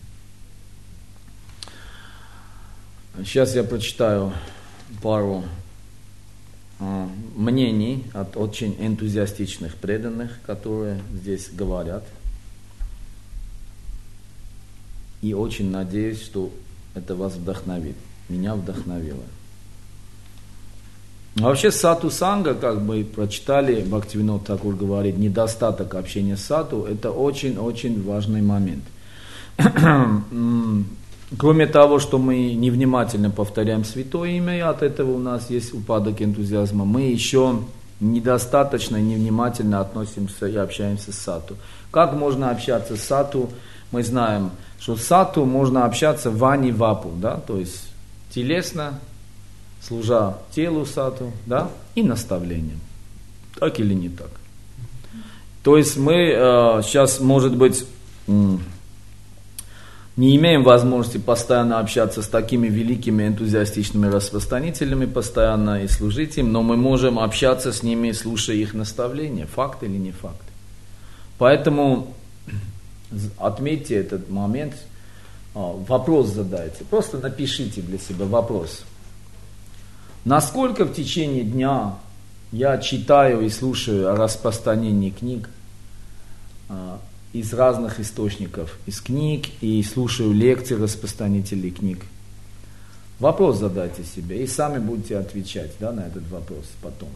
Сейчас я прочитаю пару э, мнений от очень энтузиастичных преданных, которые здесь говорят. И очень надеюсь, что это вас вдохновит. Меня вдохновило. А вообще сату санга, как мы прочитали, Бхактивинод Тхакур говорит, недостаток общения с сату, это очень-очень важный момент. Кроме того, что мы невнимательно повторяем святое имя, и от этого у нас есть упадок энтузиазма, мы еще недостаточно невнимательно относимся и общаемся с сату. Как можно общаться с сату? Мы знаем, что с сату можно общаться вани вапу, да, то есть телесно, служа телу сату, да, и наставлением. Так или не так? То есть мы э, сейчас, может быть, м- не имеем возможности постоянно общаться с такими великими энтузиастичными распространителями, постоянно и служить им, но мы можем общаться с ними, слушая их наставления, факт или не факт. Поэтому отметьте этот момент, вопрос задайте, просто напишите для себя вопрос. Насколько в течение дня я читаю и слушаю о распространении книг а, из разных источников, из книг, и слушаю лекции распространителей книг. Вопрос задайте себе, и сами будете отвечать, да, на этот вопрос потом.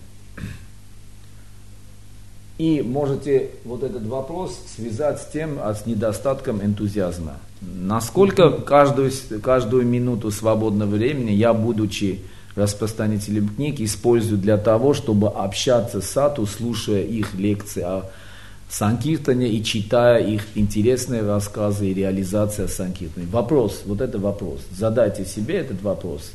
И можете вот этот вопрос связать с тем, а с недостатком энтузиазма. Насколько каждую, каждую минуту свободного времени я, будучи распространителем книг, использую для того, чтобы общаться с садху, слушая их лекции о санкиртане и читая их интересные рассказы и реализация санкиртаны. Вопрос, вот это вопрос. Задайте себе этот вопрос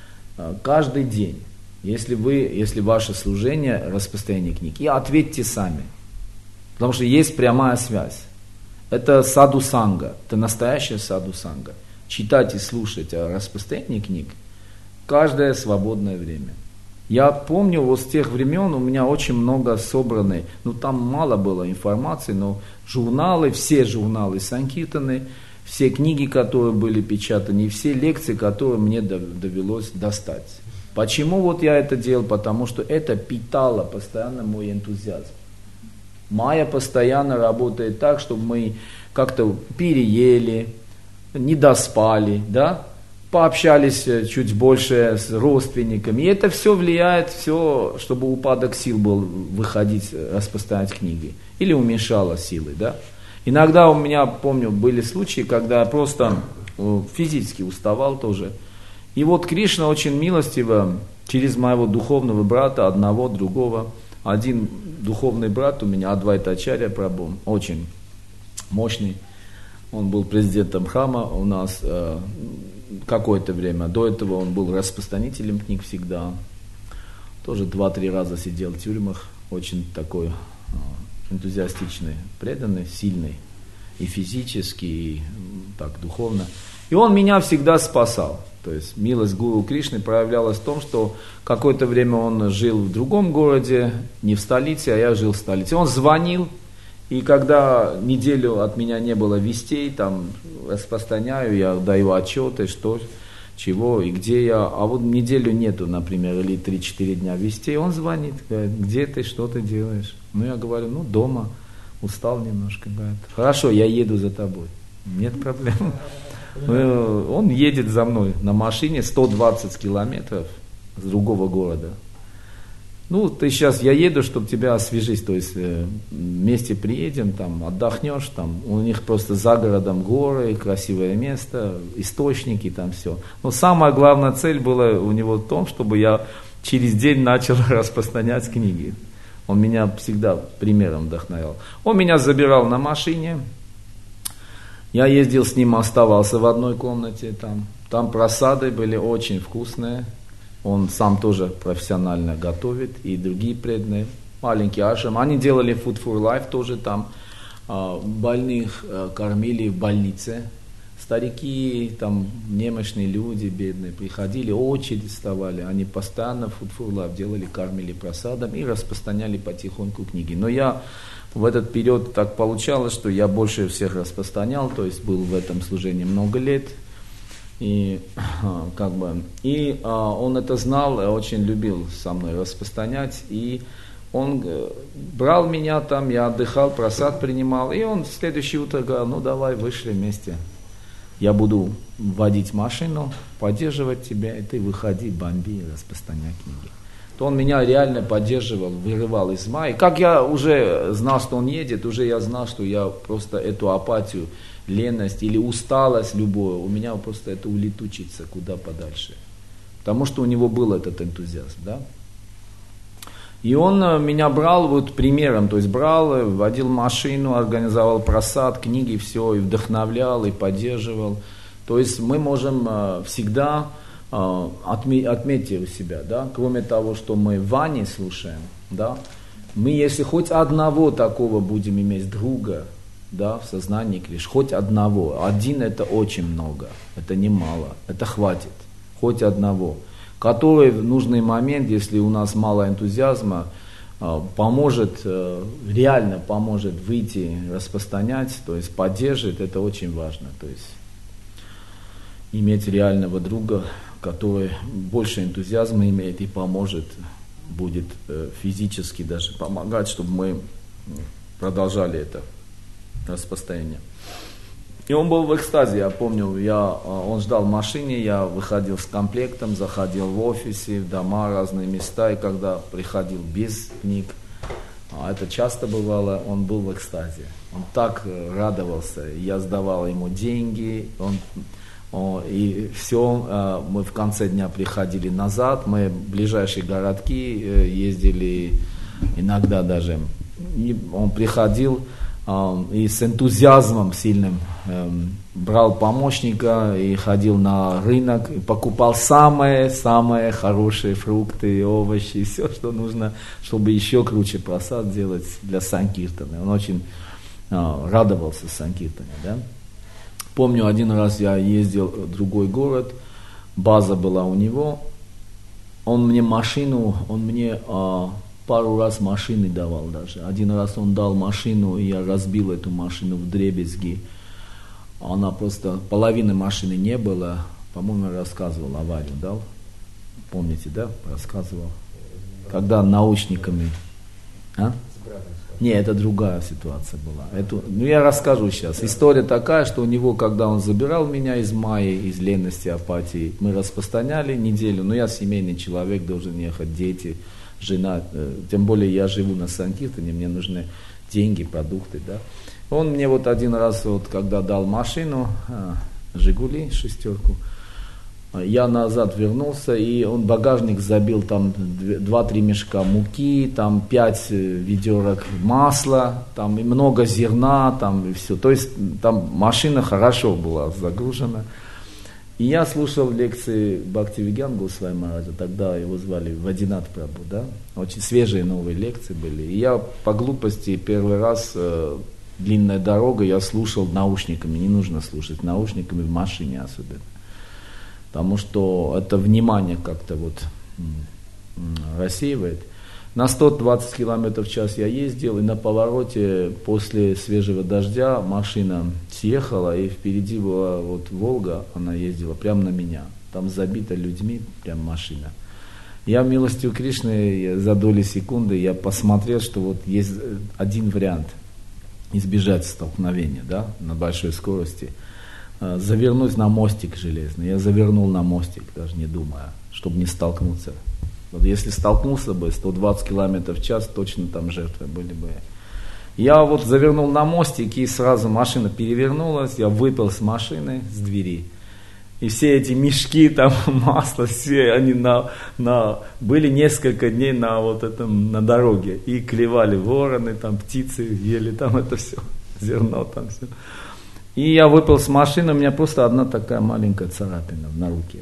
каждый день. Если вы, если ваше служение распространение книг, и ответьте сами. Потому что есть прямая связь. Это саду-санга, это настоящая саду-санга. Читать и слушать о распространении книг каждое свободное время. Я помню, вот с тех времен у меня очень много собраны, ну там мало было информации, но журналы, все журналы санкиртаны, все книги, которые были печатаны, и все лекции, которые мне довелось достать. Почему вот я это делал? Потому что это питало постоянно мой энтузиазм. Майя постоянно работает так, чтобы мы как-то переели, не доспали, да? Пообщались чуть больше с родственниками. И это все влияет, все, чтобы упадок сил был выходить, распространять книги. Или уменьшало силы, да? Иногда у меня, помню, были случаи, когда я просто физически уставал тоже. И вот Кришна очень милостиво через моего духовного брата, одного, другого, один духовный брат у меня, Адвайтачарья Прабху, очень мощный, он был президентом храма у нас э, какое-то время, до этого он был распространителем книг всегда, тоже два-три раза сидел в тюрьмах, очень такой э, энтузиастичный, преданный, сильный, и физически, и так духовно. И он меня всегда спасал. То есть милость Гуру Кришны проявлялась в том, что какое-то время он жил в другом городе, не в столице, а я жил в столице. Он звонил, и когда неделю от меня не было вестей, там распространяю, я даю отчеты, что, чего и где я. А вот неделю нету, например, или три-четыре дня вестей, он звонит, говорит, где ты, что ты делаешь? Ну я говорю, ну дома, устал немножко. Говорит, хорошо, я еду за тобой. Нет проблем. Он едет за мной на машине сто двадцать километров с другого города. Ну, ты сейчас, я еду, чтобы тебя освежить, то есть вместе приедем, там, отдохнешь, там, у них просто за городом горы, красивое место, источники, там все. Но самая главная цель была у него в том, чтобы я через день начал распространять книги. Он меня всегда примером вдохновлял. Он меня забирал на машине. Я ездил с ним, оставался в одной комнате, там, там просады были очень вкусные, он сам тоже профессионально готовит, и другие преданные, маленький ашрам, они делали Food for Life тоже там, больных кормили в больнице, старики, там, немощные люди, бедные, приходили, очередь вставали, они постоянно Food for Life делали, кормили просадом и распространяли потихоньку книги. Но я в этот период так получалось, что я больше всех распространял, то есть был в этом служении много лет. И, как бы, и а, он это знал, очень любил со мной распространять. И он брал меня там, я отдыхал, просад принимал. И он в следующее утро говорил, ну давай, вышли вместе. Я буду водить машину, поддерживать тебя, и ты выходи, бомби и распространяй книги. То он меня реально поддерживал, вырывал из Майи. Как я уже знал, что он едет, уже я знал, что я просто эту апатию, леность или усталость любую, у меня просто это улетучится куда подальше. Потому что у него был этот энтузиазм, да. И он меня брал вот примером, то есть брал, водил машину, организовал просад, книги, все, и вдохновлял, и поддерживал. То есть мы можем всегда... Отметьте у себя, да, кроме того, что мы в Ване слушаем, да, мы если хоть одного такого будем иметь друга, да, в сознании Кришны, хоть одного, один это очень много, это немало, это хватит, хоть одного, который в нужный момент, если у нас мало энтузиазма, поможет, реально поможет выйти, распространять, то есть поддержит, это очень важно, то есть иметь реального друга, который больше энтузиазма имеет и поможет будет физически даже помогать, чтобы мы продолжали это распространение. И он был в экстазе, я помню, я, он ждал в машине, я выходил с комплектом, заходил в офисы, в дома, разные места, и когда приходил без книг, а это часто бывало, он был в экстазе. Он так радовался, я сдавал ему деньги, он, он, и все, мы в конце дня приходили назад, мы в ближайшие городки ездили, иногда даже, и он приходил, и с энтузиазмом сильным брал помощника и ходил на рынок, и покупал самые-самые хорошие фрукты, овощи, все, что нужно, чтобы еще круче просад делать для Санкиртаны. Он очень радовался Санкиртане. Да? Помню, один раз я ездил в другой город, база была у него, он мне машину, он мне... пару раз машины давал даже. Один раз он дал машину, и я разбил эту машину вдребезги. Она просто, половины машины не было. По-моему, я рассказывал, аварию дал. Помните, да? Рассказывал. Когда наушниками. А? Не, это другая ситуация была. Это, ну, я расскажу сейчас. История такая, что у него, когда он забирал меня из Майи, из ленности, апатии, мы распространяли неделю. Но я семейный человек, должен ехать, дети, жена, тем более я живу на Санкиртане, мне нужны деньги, продукты, да. Он мне вот один раз, вот, когда дал машину, Жигули, шестерку, я назад вернулся, и он багажник забил там два-три мешка муки, там пять ведерок масла, там и много зерна, там и все. То есть там машина хорошо была загружена. И я слушал лекции Бхактивигьян Госвами Махараджа, тогда его звали Вадинат Прабху, да, очень свежие новые лекции были. И я по глупости первый раз, э, длинная дорога, я слушал наушниками, не нужно слушать наушниками в машине особенно. Потому что это внимание как-то вот м, рассеивает. На сто двадцать километров в час я ездил, и на повороте после свежего дождя машина съехала, и впереди была вот Волга, она ездила прямо на меня. Там забита людьми, прям машина. Я милостью Кришны за доли секунды я посмотрел, что вот есть один вариант избежать столкновения, да, на большой скорости. Завернуть на мостик железный. Я завернул на мостик, даже не думая, чтобы не столкнуться. Вот если столкнулся бы сто двадцать километров в час, точно там жертвы были бы. Я вот завернул на мостик, и сразу машина перевернулась, я выпал с машины, с двери. И все эти мешки, там масло, все они на, на, были несколько дней на, вот этом, на дороге. И клевали вороны, там птицы, ели там это все, зерно там все. И я выпал с машины, у меня просто одна такая маленькая царапина на руке.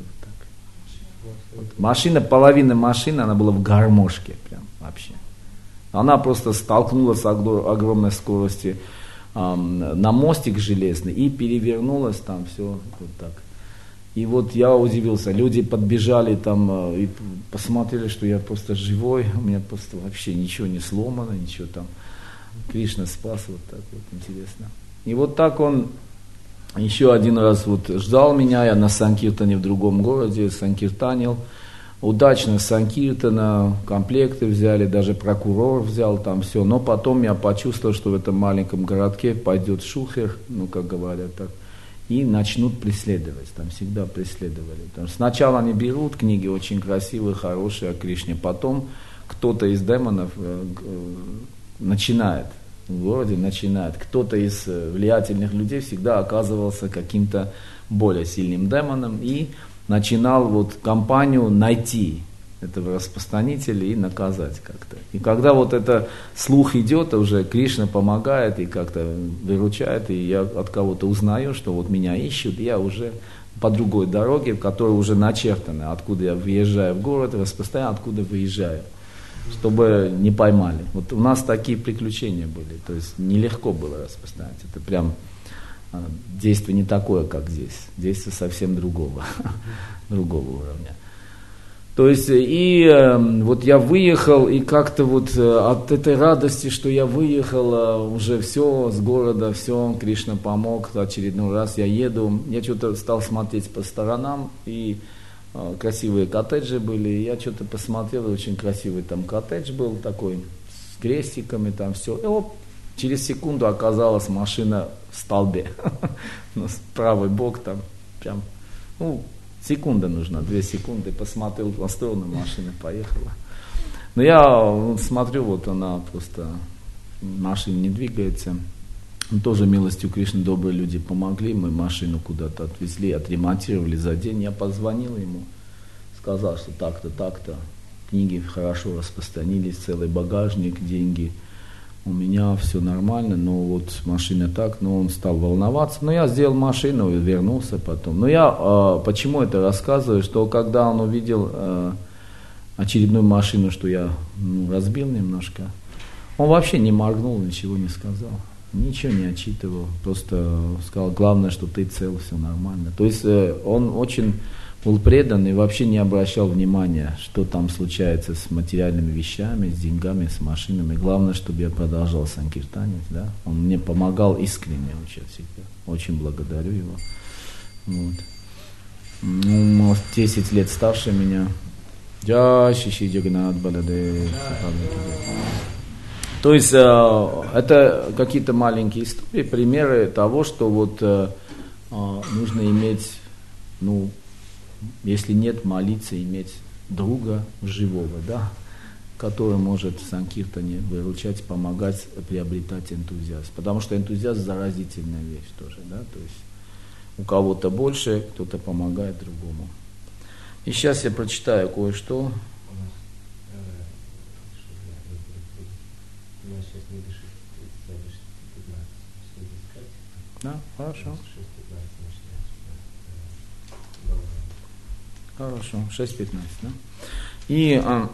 Машина, половина машины, она была в гармошке прям вообще. Она просто столкнулась с огромной скоростью эм, на мостик железный и перевернулась там все вот так. И вот я удивился, люди подбежали там э, и посмотрели, что я просто живой, у меня просто вообще ничего не сломано, ничего там. Кришна спас, вот так вот интересно. И вот так он еще один раз вот ждал меня, я на Санкиртане в другом городе, санкиртанил, удачно Санкиртана, комплекты взяли, даже прокурор взял там все, но потом я почувствовал, что в этом маленьком городке пойдет шухер, ну как говорят так, и начнут преследовать, там всегда преследовали. Там сначала они берут книги очень красивые, хорошие о Кришне, потом кто-то из демонов э, э, начинает. В городе начинает. Кто-то из влиятельных людей всегда оказывался каким-то более сильным демоном и начинал вот компанию найти этого распространителя и наказать как-то. И когда вот это слух идет, уже Кришна помогает и как-то выручает, и я от кого-то узнаю, что вот меня ищут, я уже по другой дороге, которая уже начертана, откуда я въезжаю в город, распространяю, откуда выезжаю, чтобы не поймали. Вот у нас такие приключения были, то есть нелегко было распространять. Это прям а, действие не такое, как здесь. Действие совсем другого, другого уровня. То есть, и э, вот я выехал, и как-то вот э, от этой радости, что я выехал, э, уже все с города, все, Кришна помог, очередной раз я еду, я что-то стал смотреть по сторонам, и красивые коттеджи были. Я что-то посмотрел, очень красивый там коттедж был такой, с крестиками там все. И оп, через секунду оказалась машина в столбе. Правый бок там прям, ну, секунда нужна, две секунды. Посмотрел на сторону, машина поехала. Но я ну, смотрю, вот она просто, машина не двигается. Тоже милостью Кришны добрые люди помогли, мы машину куда-то отвезли, отремонтировали за день. Я позвонил ему, сказал, что так-то, так-то, книги хорошо распространились, целый багажник, деньги у меня, все нормально, но вот машина так, но он стал волноваться. Но я сделал машину и вернулся потом. Но я э, почему это рассказываю, что когда он увидел э, очередную машину, что я ну, разбил немножко, он вообще не моргнул, ничего не сказал. Ничего не отчитывал, просто сказал, главное, что ты цел, все нормально. То есть э, он очень был предан и вообще не обращал внимания, что там случается с материальными вещами, с деньгами, с машинами. Главное, чтобы я продолжал санкиртанить, да. Он мне помогал искренне очень всегда. Очень благодарю его. Вот. Ну, может, десять лет старше меня. Джай Шиши Джаганнат Баладев. То есть э, это какие-то маленькие истории, примеры того, что вот э, э, нужно иметь, ну, если нет, молиться, иметь друга живого, да, который может в санкиртане выручать, помогать, приобретать энтузиазм. Потому что энтузиазм заразительная вещь тоже, да, то есть у кого-то больше, кто-то помогает другому. И сейчас я прочитаю кое-что. Да, хорошо. Хорошо, шесть пятнадцать, да? И а,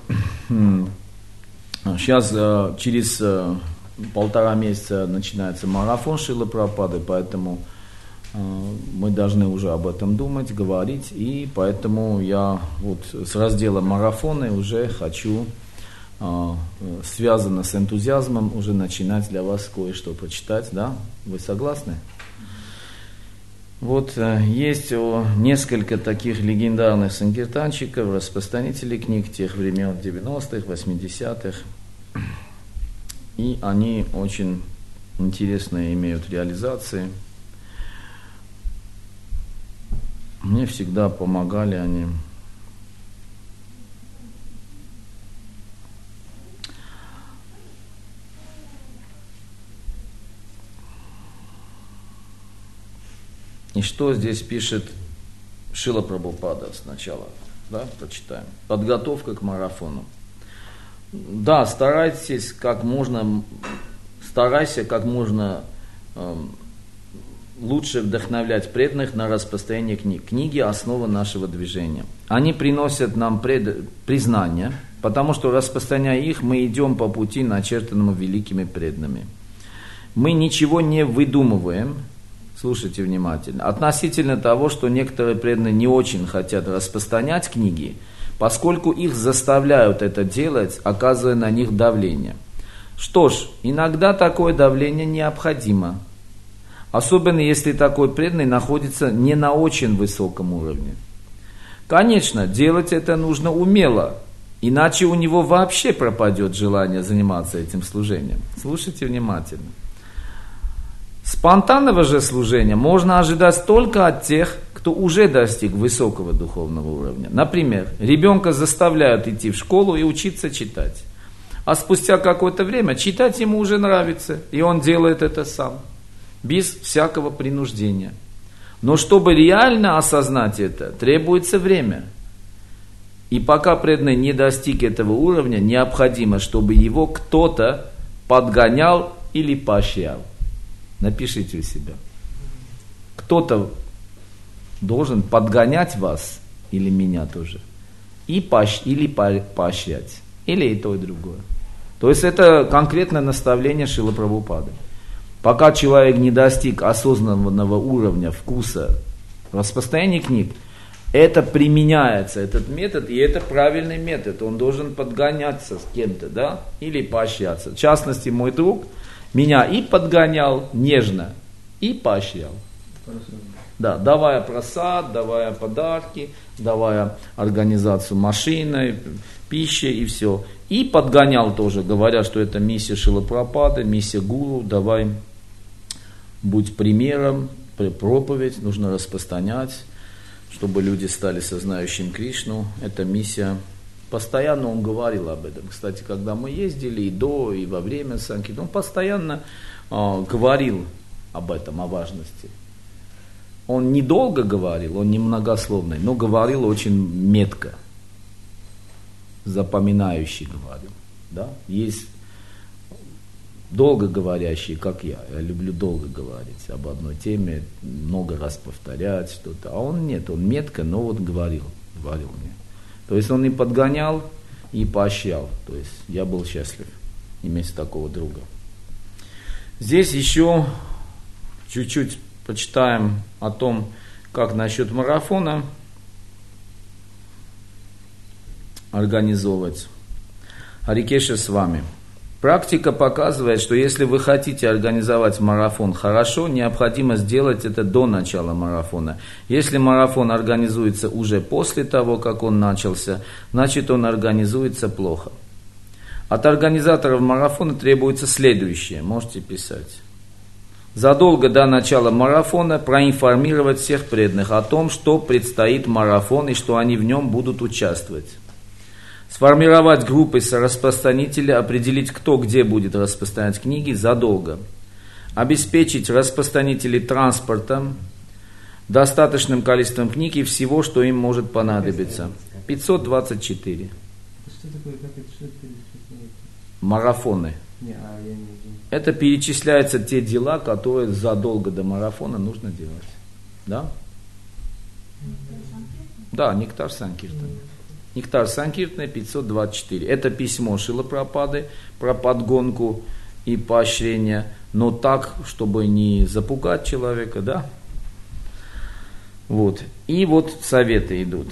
сейчас а, через а, полтора месяца начинается марафон Шрилы Прабхупады, поэтому а, мы должны уже об этом думать, говорить, и поэтому я вот с разделом марафоны уже хочу, а, связано с энтузиазмом, уже начинать для вас кое-что почитать, да? Вы согласны? Вот есть несколько таких легендарных санкиртанщиков, распространителей книг тех времен девяностых, восьмидесятых. И они очень интересные имеют реализации. Мне всегда помогали они. И что здесь пишет Шрила Прабхупада сначала, да, прочитаем. Подготовка к марафону. Да, старайтесь как можно, старайся как можно э, лучше вдохновлять преданных на распространение книг. Книги – основа нашего движения. Они приносят нам пред, признание, потому что, распространяя их, мы идем по пути, начертанному великими преданными. Мы ничего не выдумываем. Слушайте внимательно. Относительно того, что некоторые преданные не очень хотят распространять книги, поскольку их заставляют это делать, оказывая на них давление. Что ж, иногда такое давление необходимо. Особенно если такой преданный находится не на очень высоком уровне. Конечно, делать это нужно умело, иначе у него вообще пропадет желание заниматься этим служением. Слушайте внимательно. Спонтанного же служения можно ожидать только от тех, кто уже достиг высокого духовного уровня. Например, ребенка заставляют идти в школу и учиться читать. А спустя какое-то время читать ему уже нравится, и он делает это сам, без всякого принуждения. Но чтобы реально осознать это, требуется время. И пока преданный не достиг этого уровня, необходимо, чтобы его кто-то подгонял или поощрял. Напишите у себя. Кто-то должен подгонять вас, или меня тоже, и поощ... или поощрять, или и то, и другое. То есть это конкретное наставление Шрилы Прабхупады. Пока человек не достиг осознанного уровня вкуса распространения книг, это применяется, этот метод, и это правильный метод. Он должен подгоняться с кем-то, да, или поощряться. В частности, мой друг меня и подгонял нежно, и поощрял. Да, давая просад, давая подарки, давая организацию машины, пищи и все. И подгонял тоже, говоря, что это миссия Шрилы Прабхупады, миссия гуру, давай, будь примером, проповедь нужно распространять, чтобы люди стали сознающим Кришну. Это миссия. Постоянно он говорил об этом. Кстати, когда мы ездили и до, и во время Санкиртана, он постоянно э, говорил об этом, о важности. Он недолго говорил, он немногословный, но говорил очень метко, запоминающий говорил. Да? Есть долго говорящие, как я. Я люблю долго говорить об одной теме, много раз повторять что-то. А он нет, он метко, но вот говорил, говорил мне. То есть он и подгонял, и поощрял. То есть я был счастлив иметь такого друга. Здесь еще чуть-чуть почитаем о том, как насчет марафона организовывать. Харикеша с вами. Практика показывает, что если вы хотите организовать марафон хорошо, необходимо сделать это до начала марафона. Если марафон организуется уже после того, как он начался, значит он организуется плохо. От организаторов марафона требуется следующее, можете писать. Задолго до начала марафона проинформировать всех преданных о том, что предстоит марафон и что они в нем будут участвовать. Сформировать группы распространителей, определить, кто где будет распространять книги задолго. Обеспечить распространителей транспортом, достаточным количеством книг и всего, что им может понадобиться. пятьсот двадцать четыре. Что такое, как это, что это перечисляется? Марафоны. Не, а, я не Это перечисляются те дела, которые задолго до марафона нужно делать. Да? Да, Нектар Санкиртана. Нектар Санкиртана пятьсот двадцать четыре. Это письмо Шрилы Прабхупады про подгонку и поощрение, но так, чтобы не запугать человека, да? Вот. И вот советы идут.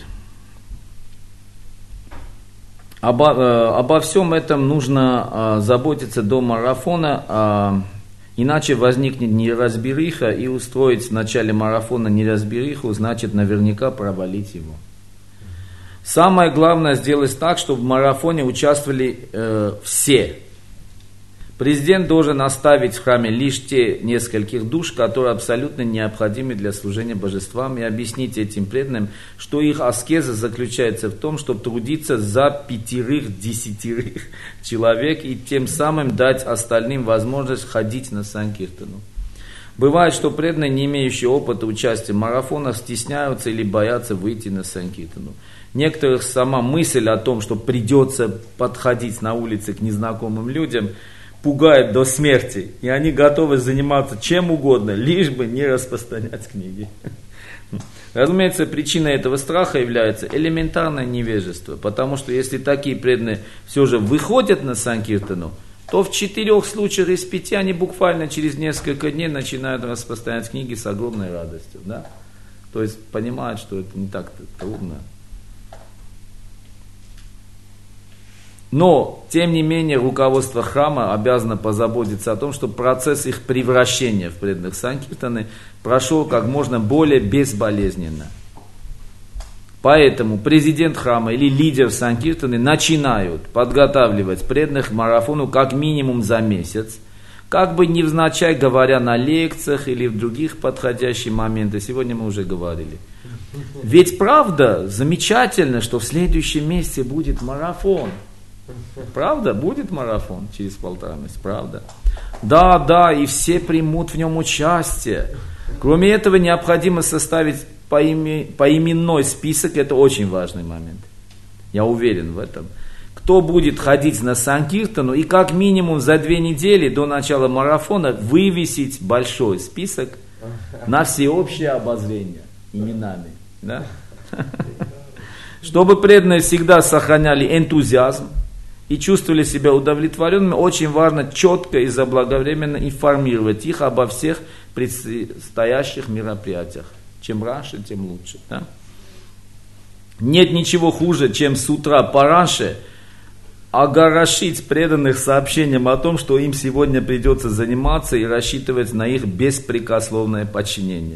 Обо, э, обо всем этом нужно э, заботиться до марафона, э, иначе возникнет неразбериха, и устроить в начале марафона неразбериху, значит наверняка провалить его. Самое главное сделать так, чтобы в марафоне участвовали э, все. Президент должен оставить в храме лишь те нескольких душ, которые абсолютно необходимы для служения божествам, и объяснить этим преданным, что их аскеза заключается в том, чтобы трудиться за пятерых-десятерых человек и тем самым дать остальным возможность ходить на Санкиртану. Бывает, что преданные, не имеющие опыта участия в марафонах, стесняются или боятся выйти на Санкиртану. Некоторых сама мысль о том, что придется подходить на улице к незнакомым людям, пугает до смерти. И они готовы заниматься чем угодно, лишь бы не распространять книги. Разумеется, причиной этого страха является элементарное невежество. Потому что если такие преданные все же выходят на Санкиртану, то в четырех случаях из пяти они буквально через несколько дней начинают распространять книги с огромной радостью. Да? То есть понимают, что это не так трудно. Но, тем не менее, руководство храма обязано позаботиться о том, чтобы процесс их превращения в преданных Санкиртаны прошел как можно более безболезненно. Поэтому президент храма или лидер Санкиртаны начинают подготавливать преданных к марафону как минимум за месяц, как бы невзначай говоря на лекциях или в других подходящих моментах. Сегодня мы уже говорили. Ведь правда, замечательно, что в следующем месяце будет марафон. Правда? Будет марафон через полтора месяца, правда? Да, да, и все примут в нем участие. Кроме этого, необходимо составить поименной список, это очень важный момент. Я уверен в этом. Кто будет ходить на Санкиртану и как минимум за две недели до начала марафона вывесить большой список на всеобщее обозрение именами. Да? Чтобы преданные всегда сохраняли энтузиазм и чувствовали себя удовлетворенными, очень важно четко и заблаговременно информировать их обо всех предстоящих мероприятиях. Чем раньше, тем лучше. Да? Нет ничего хуже, чем с утра пораньше огорошить преданных сообщением о том, что им сегодня придется заниматься и рассчитывать на их беспрекословное подчинение.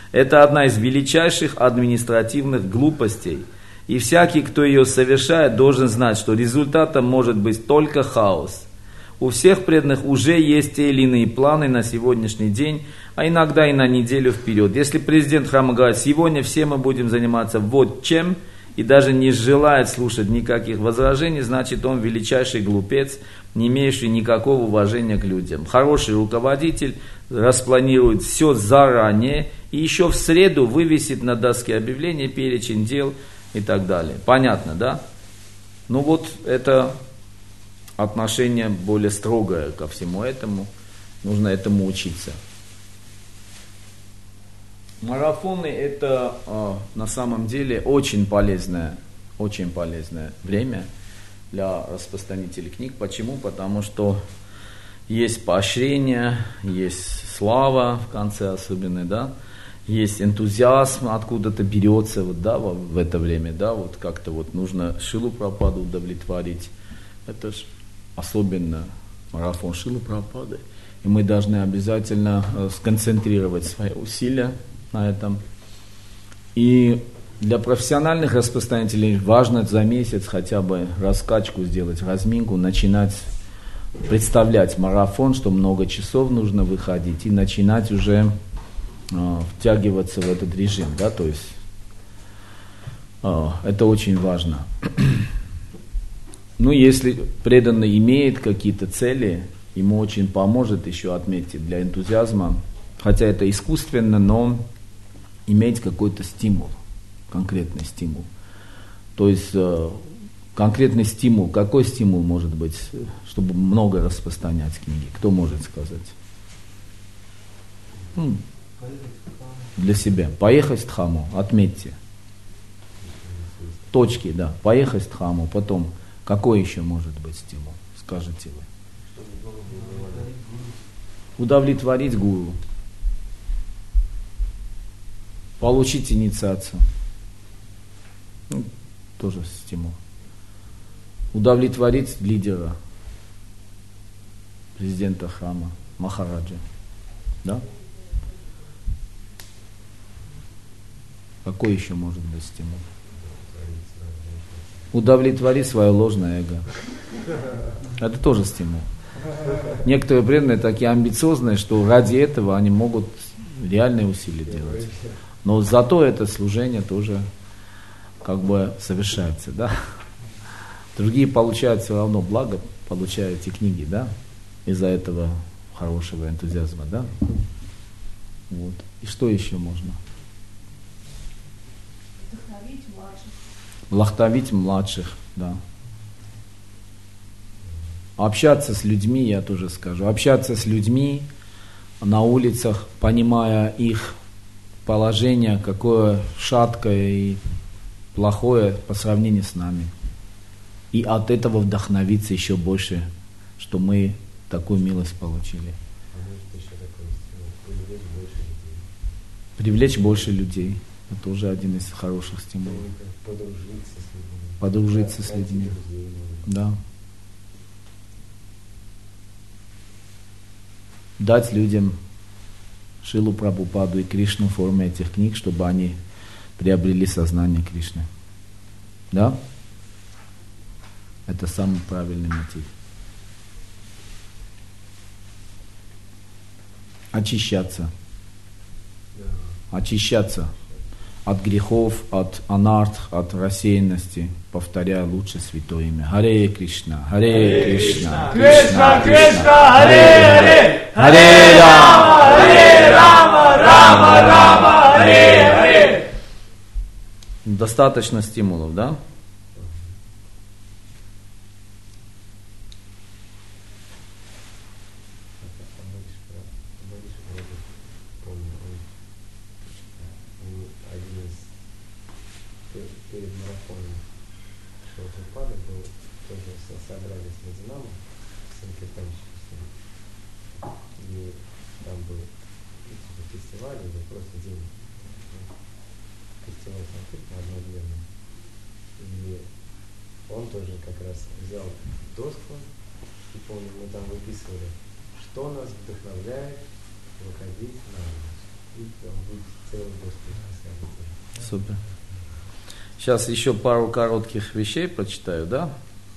Это одна из величайших административных глупостей. И всякий, кто ее совершает, должен знать, что результатом может быть только хаос. У всех преданных уже есть те или иные планы на сегодняшний день, а иногда и на неделю вперед. Если президент храма говорит, сегодня все мы будем заниматься вот чем, и даже не желает слушать никаких возражений, значит он величайший глупец, не имеющий никакого уважения к людям. Хороший руководитель распланирует все заранее и еще в среду вывесит на доске объявления перечень дел и так далее. Понятно, да? Ну вот это отношение более строгое ко всему этому. Нужно этому учиться. Марафоны это э, на самом деле очень полезное, очень полезное время для распространителей книг. Почему? Потому что есть поощрение, есть слава в конце особенно, да, есть энтузиазм, откуда-то берется вот, да, в, в это время, да, вот как-то вот нужно Шилу Прабхупаду удовлетворить. Это ж особенно марафон Шилы Прабхупады. И мы должны обязательно э, сконцентрировать свои усилия на этом. И для профессиональных распространителей важно за месяц хотя бы раскачку сделать, разминку, начинать представлять марафон, что много часов нужно выходить, и начинать уже э, втягиваться в этот режим, да, то есть э, это очень важно. Ну, если преданный имеет какие-то цели, ему очень поможет еще, отметить, для энтузиазма, хотя это искусственно, но иметь какой-то стимул, конкретный стимул. То есть э, конкретный стимул, какой стимул может быть, чтобы много распространять книги? Кто может сказать? М, для себя. Поехать в Дхаму, отметьте. Точки, да. Поехать в Дхаму, потом, какой еще может быть стимул? Скажите вы. Удовлетворить гуру. Получить инициацию. Ну, тоже стимул. Удовлетворить лидера, президента храма, Махараджа. Да? Какой еще может быть стимул? Удовлетворить свое ложное эго. Это тоже стимул. Некоторые преданные такие амбициозные, что ради этого они могут реальные усилия делать. Но зато это служение тоже как бы совершается, да. Другие получают все равно благо, получают эти книги, да, из-за этого хорошего энтузиазма, да. Вот. И что еще можно? Вдохновить младших. Вдохновить младших, да. Общаться с людьми, я тоже скажу, общаться с людьми на улицах, понимая их положение, какое шаткое и плохое по сравнению с нами. И от этого вдохновиться еще больше, что мы такую милость получили. Привлечь больше людей. Это уже один из хороших стимулов. Подружиться с людьми. Да. Дать людям Шилу Прабхупаду и Кришну в форме этих книг, чтобы они приобрели сознание Кришны. Да? Это самый правильный мотив. Очищаться. Очищаться от грехов, от анарт, от рассеянности, повторяя лучше святое имя. Харе Кришна, Харе Кришна, Кришна, Кришна, Харе Харе, Харе Рама, Харе Рама, Рама Рама, Харе Харе. Достаточно стимулов, да? Он тоже как раз взял доску, и помню, мы там выписывали, что нас вдохновляет выходить на улицу. и там быть целым Господом. Супер. Сейчас еще пару коротких вещей прочитаю, да?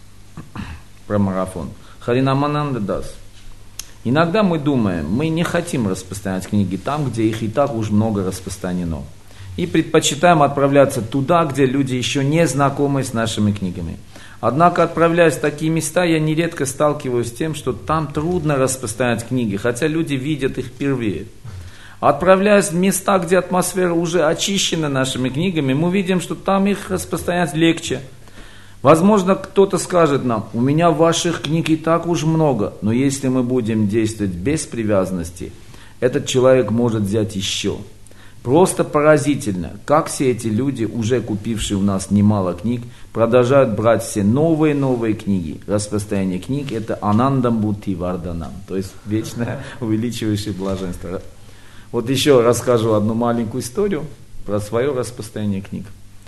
Про марафон. Харинамананда Дас. Иногда мы думаем, мы не хотим распространять книги там, где их и так уж много распространено. И предпочитаем отправляться туда, где люди еще не знакомы с нашими книгами. Однако, отправляясь в такие места, я нередко сталкиваюсь с тем, что там трудно распространять книги, хотя люди видят их впервые. Отправляясь в места, где атмосфера уже очищена нашими книгами, мы видим, что там их распространять легче. Возможно, кто-то скажет нам, у меня ваших книг и так уж много, но если мы будем действовать без привязанности, этот человек может взять еще. Просто поразительно, как все эти люди, уже купившие у нас немало книг, продолжают брать все новые и новые книги. Распространение книг – это анандам бутти варданам, то есть вечное увеличивающее блаженство. Вот еще расскажу одну маленькую историю про свое распространение книг.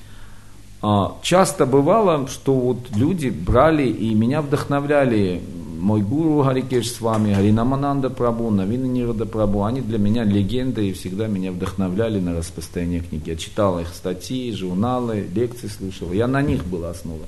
Часто бывало, что вот люди брали и меня вдохновляли. Мой гуру Харикеш с вами, Харинамананда Прабху, Навина Нирвада Прабху, они для меня легенды и всегда меня вдохновляли на распространение книг. Я читал их статьи, журналы, лекции слушал. Я на них был основан.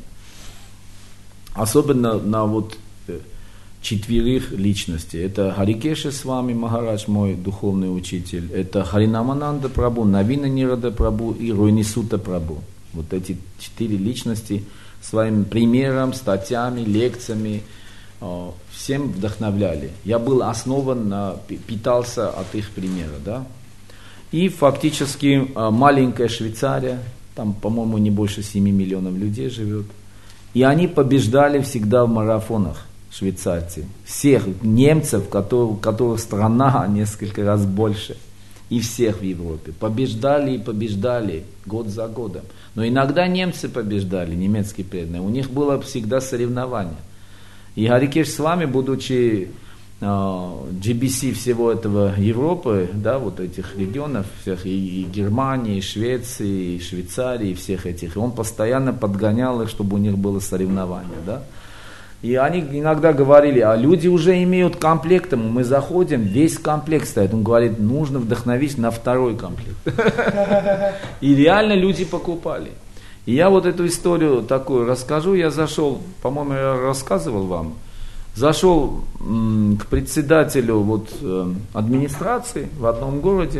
Особенно на вот четверых личностей. Это Харикеша с вами, Махарадж, мой духовный учитель. Это Харинамананда Прабху, Навина Нирвада Прабху и Ройнисута Прабху. Вот эти четыре личности своим примером, статьями, лекциями всем вдохновляли. Я был основан, на, питался от их примера. Да? И фактически маленькая Швейцария, там, по-моему, не больше семи миллионов людей живет. И они побеждали всегда в марафонах, швейцарцы. Всех немцев, которых, которых страна несколько раз больше. И всех в Европе. Побеждали и побеждали год за годом. Но иногда немцы побеждали, немецкие преданные. У них было всегда соревнование. И Харикеш с вами, будучи э, джи би си всего этого Европы, да, вот этих регионов, всех, и, и Германии, и Швеции, и Швейцарии, и всех этих, он постоянно подгонял их, чтобы у них было соревнование. Да? И они иногда говорили, а люди уже имеют комплект, мы заходим, весь комплект стоит. Он говорит, нужно вдохновить на второй комплект. И реально люди покупали. И я вот эту историю такую расскажу. Я зашел, по-моему, я рассказывал вам, зашел м, к председателю вот, э, администрации в одном городе.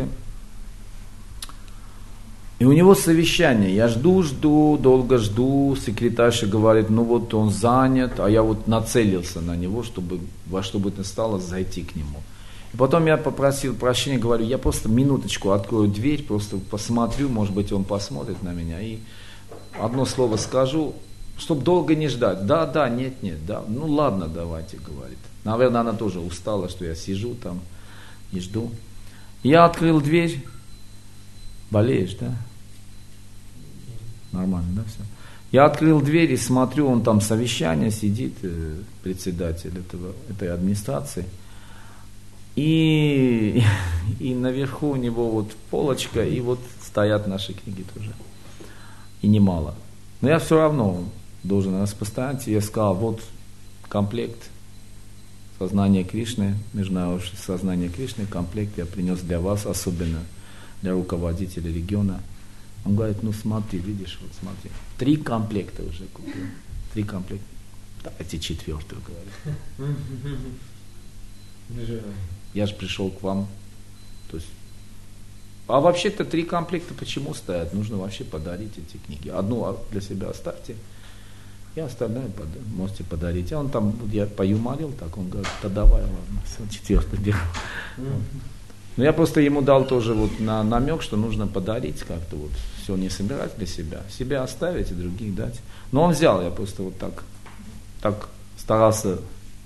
И у него совещание, я жду, жду, долго жду, секретарша говорит, ну вот он занят, а я вот нацелился на него, чтобы во что бы то ни стало зайти к нему. И потом я попросил прощения, говорю, я просто минуточку открою дверь, просто посмотрю, может быть он посмотрит на меня и одно слово скажу, чтобы долго не ждать. Да, да, нет, нет, да, ну ладно, давайте, говорит. Наверное, она тоже устала, что я сижу там и жду. Я открыл дверь. Болеешь, да? Нормально, да, все? Я открыл дверь и смотрю, он там совещание сидит, председатель этого, этой администрации. И, и наверху у него вот полочка, и вот стоят наши книги тоже. И немало. Но я все равно должен распространять. И я сказал, вот комплект сознания Кришны, международное сознание Кришны, комплект я принес для вас, особенно для руководителя региона. Он говорит, ну смотри, видишь, вот смотри, три комплекта уже купил. Три комплекта. Давайте четвертую, говорит. Я же пришел к вам. То есть, а вообще-то три комплекта почему стоят? Нужно вообще подарить эти книги. Одну для себя оставьте, и остальное можете подарить. А он там, я поюморил так, он говорит, да давай, ладно, все, четвертую беру. Но я просто ему дал тоже вот на, намек, что нужно подарить как-то вот, все не собирать для себя, себя оставить и других дать. Но он взял, я просто вот так, так старался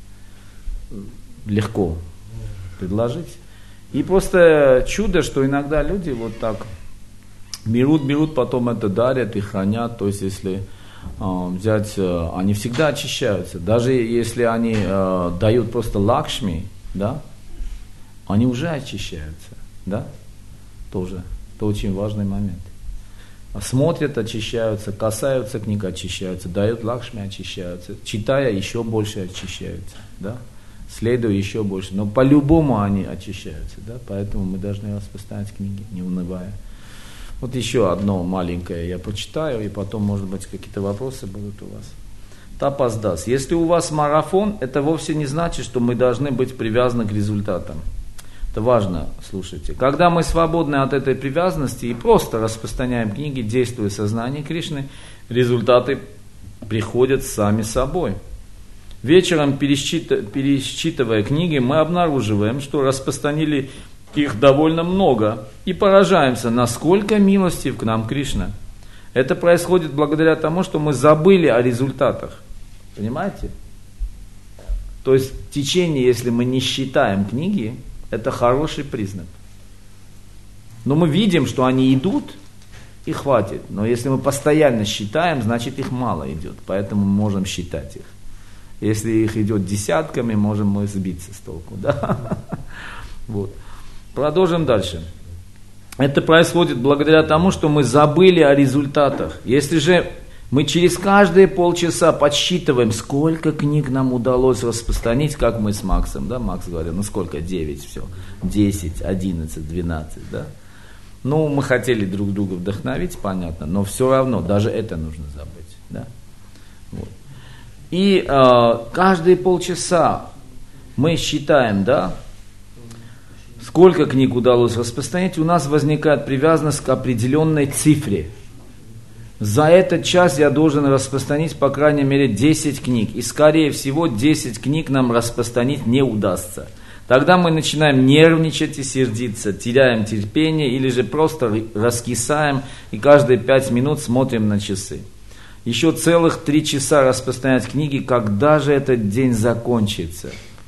легко предложить. И просто чудо, что иногда люди вот так берут, берут, потом это дарят и хранят. То есть если э, взять, э, они всегда очищаются. Даже если они э, дают просто лакшми, да, они уже очищаются, да, тоже, это очень важный момент. Смотрят, очищаются, касаются книг, очищаются, дают лакшми, очищаются, читая, еще больше очищаются, да. следуя еще больше. Но по-любому они очищаются, да? Поэтому мы должны распространять книги, не унывая. Вот еще одно маленькое я почитаю, и потом, может быть, какие-то вопросы будут у вас. Тапас дас. Если у вас марафон, это вовсе не значит, что мы должны быть привязаны к результатам. Это важно, слушайте. Когда мы свободны от этой привязанности и просто распространяем книги, действуя в сознании Кришны, результаты приходят сами собой. Вечером, пересчитывая книги, мы обнаруживаем, что распространили их довольно много, и поражаемся, насколько милостив к нам Кришна. Это происходит благодаря тому, что мы забыли о результатах. Понимаете? То есть в течение, если мы не считаем книги, это хороший признак. Но мы видим, что они идут, и хватит. Но если мы постоянно считаем, значит их мало идет. Поэтому мы можем считать их. Если их идет десятками, можем мы сбиться с толку. Да? Вот. Продолжим дальше. Это происходит благодаря тому, что мы забыли о результатах. Если же мы через каждые полчаса подсчитываем, сколько книг нам удалось распространить, как мы с Максом, да, Макс говорил, ну сколько, девять, все, десять, одиннадцать, двенадцать, да. Ну, мы хотели друг друга вдохновить, понятно, но все равно, даже это нужно забыть, да. Вот. И э, каждые полчаса мы считаем, да, сколько книг удалось распространить, у нас возникает привязанность к определенной цифре. За этот час я должен распространить, по крайней мере, десять книг. И, скорее всего, десять книг нам распространить не удастся. Тогда мы начинаем нервничать и сердиться, теряем терпение или же просто раскисаем и каждые пять минут смотрим на часы. Еще целых три часа распространять книги, когда же этот день закончится?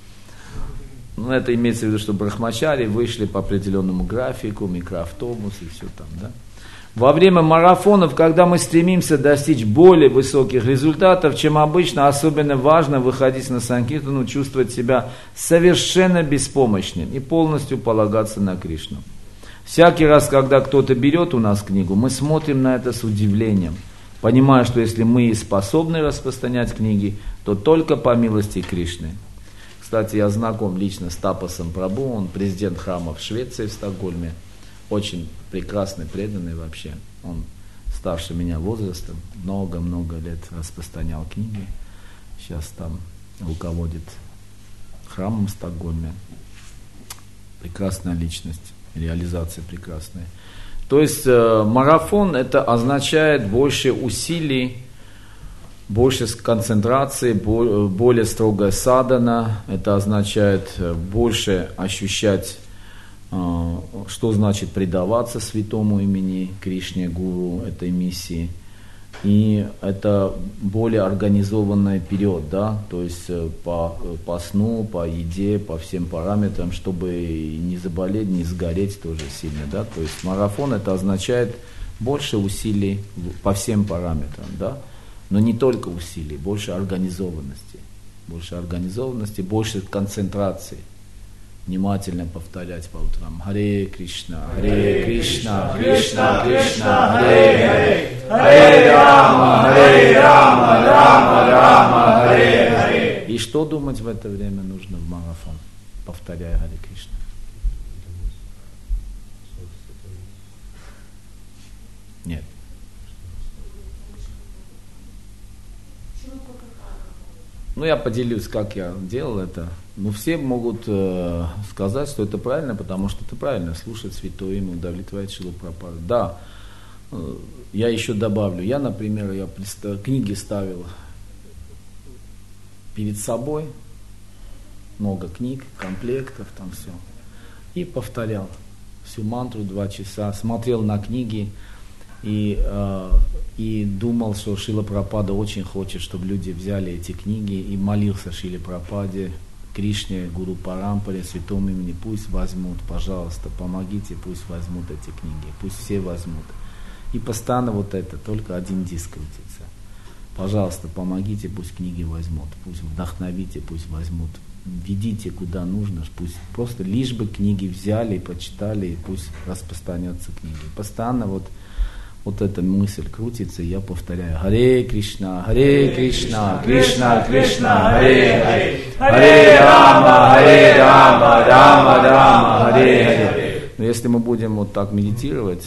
Ну, это имеется в виду, что брахмачари вышли по определенному графику, микроавтобус и все там, да? Во время марафонов, когда мы стремимся достичь более высоких результатов, чем обычно, особенно важно выходить на санкиртану, чувствовать себя совершенно беспомощным и полностью полагаться на Кришну. Всякий раз, когда кто-то берет у нас книгу, мы смотрим на это с удивлением, понимая, что если мы и способны распространять книги, то только по милости Кришны. Кстати, я знаком лично с Тапасом Прабху, он президент храма в Швеции, в Стокгольме. Очень прекрасный, преданный вообще. Он старше меня возрастом, много-много лет распространял книги. Сейчас там руководит храмом в Стокгольме. Прекрасная личность, реализация прекрасная. То есть э, марафон это означает больше усилий, больше концентрации, более строгая садхана. Это означает больше ощущать, что значит предаваться святому имени Кришне, гуру этой миссии. И это более организованный период, да, то есть по, по сну, по еде, по всем параметрам, чтобы не заболеть, не сгореть тоже сильно, да. То есть марафон это означает больше усилий по всем параметрам, да. Но не только усилий, больше организованности. Больше организованности, больше концентрации. Внимательно повторять по утрам. Харе Кришна, Харе Кришна, Кришна Кришна, Харе Харе, Харе Рама, Харе Рама, Рама Рама, Харе Харе. И что думать в это время нужно в марафон, повторяя Харе Кришна? Нет. Ну, я поделюсь, как я делал это. Ну, все могут э, сказать, что это правильно, потому что это правильно, слушать святое имя, удовлетворять Шрилу Прабхупаду. Да, э, я еще добавлю. Я, например, я представ... книги ставил перед собой, много книг, комплектов, там все. И повторял всю мантру два часа, смотрел на книги. И, э, и думал, что Шрила Прабхупада очень хочет, чтобы люди взяли эти книги, и молился Шриле Прабхупаде, Кришне, Гуру Парампаре, святому имени, пусть возьмут, пожалуйста, помогите, пусть возьмут эти книги, пусть все возьмут. И постоянно вот это, только один диск крутится. Пожалуйста, помогите, пусть книги возьмут, пусть вдохновите, пусть возьмут. Ведите куда нужно, пусть просто лишь бы книги взяли, почитали, и пусть распространятся книги. Постоянно вот вот эта мысль крутится, и я повторяю: Харе Кришна, Харе Кришна, Кришна Кришна, Харе Харе, Харе Рама, Харе Рама, Рама Рама, Харе Харе. Но если мы будем вот так медитировать,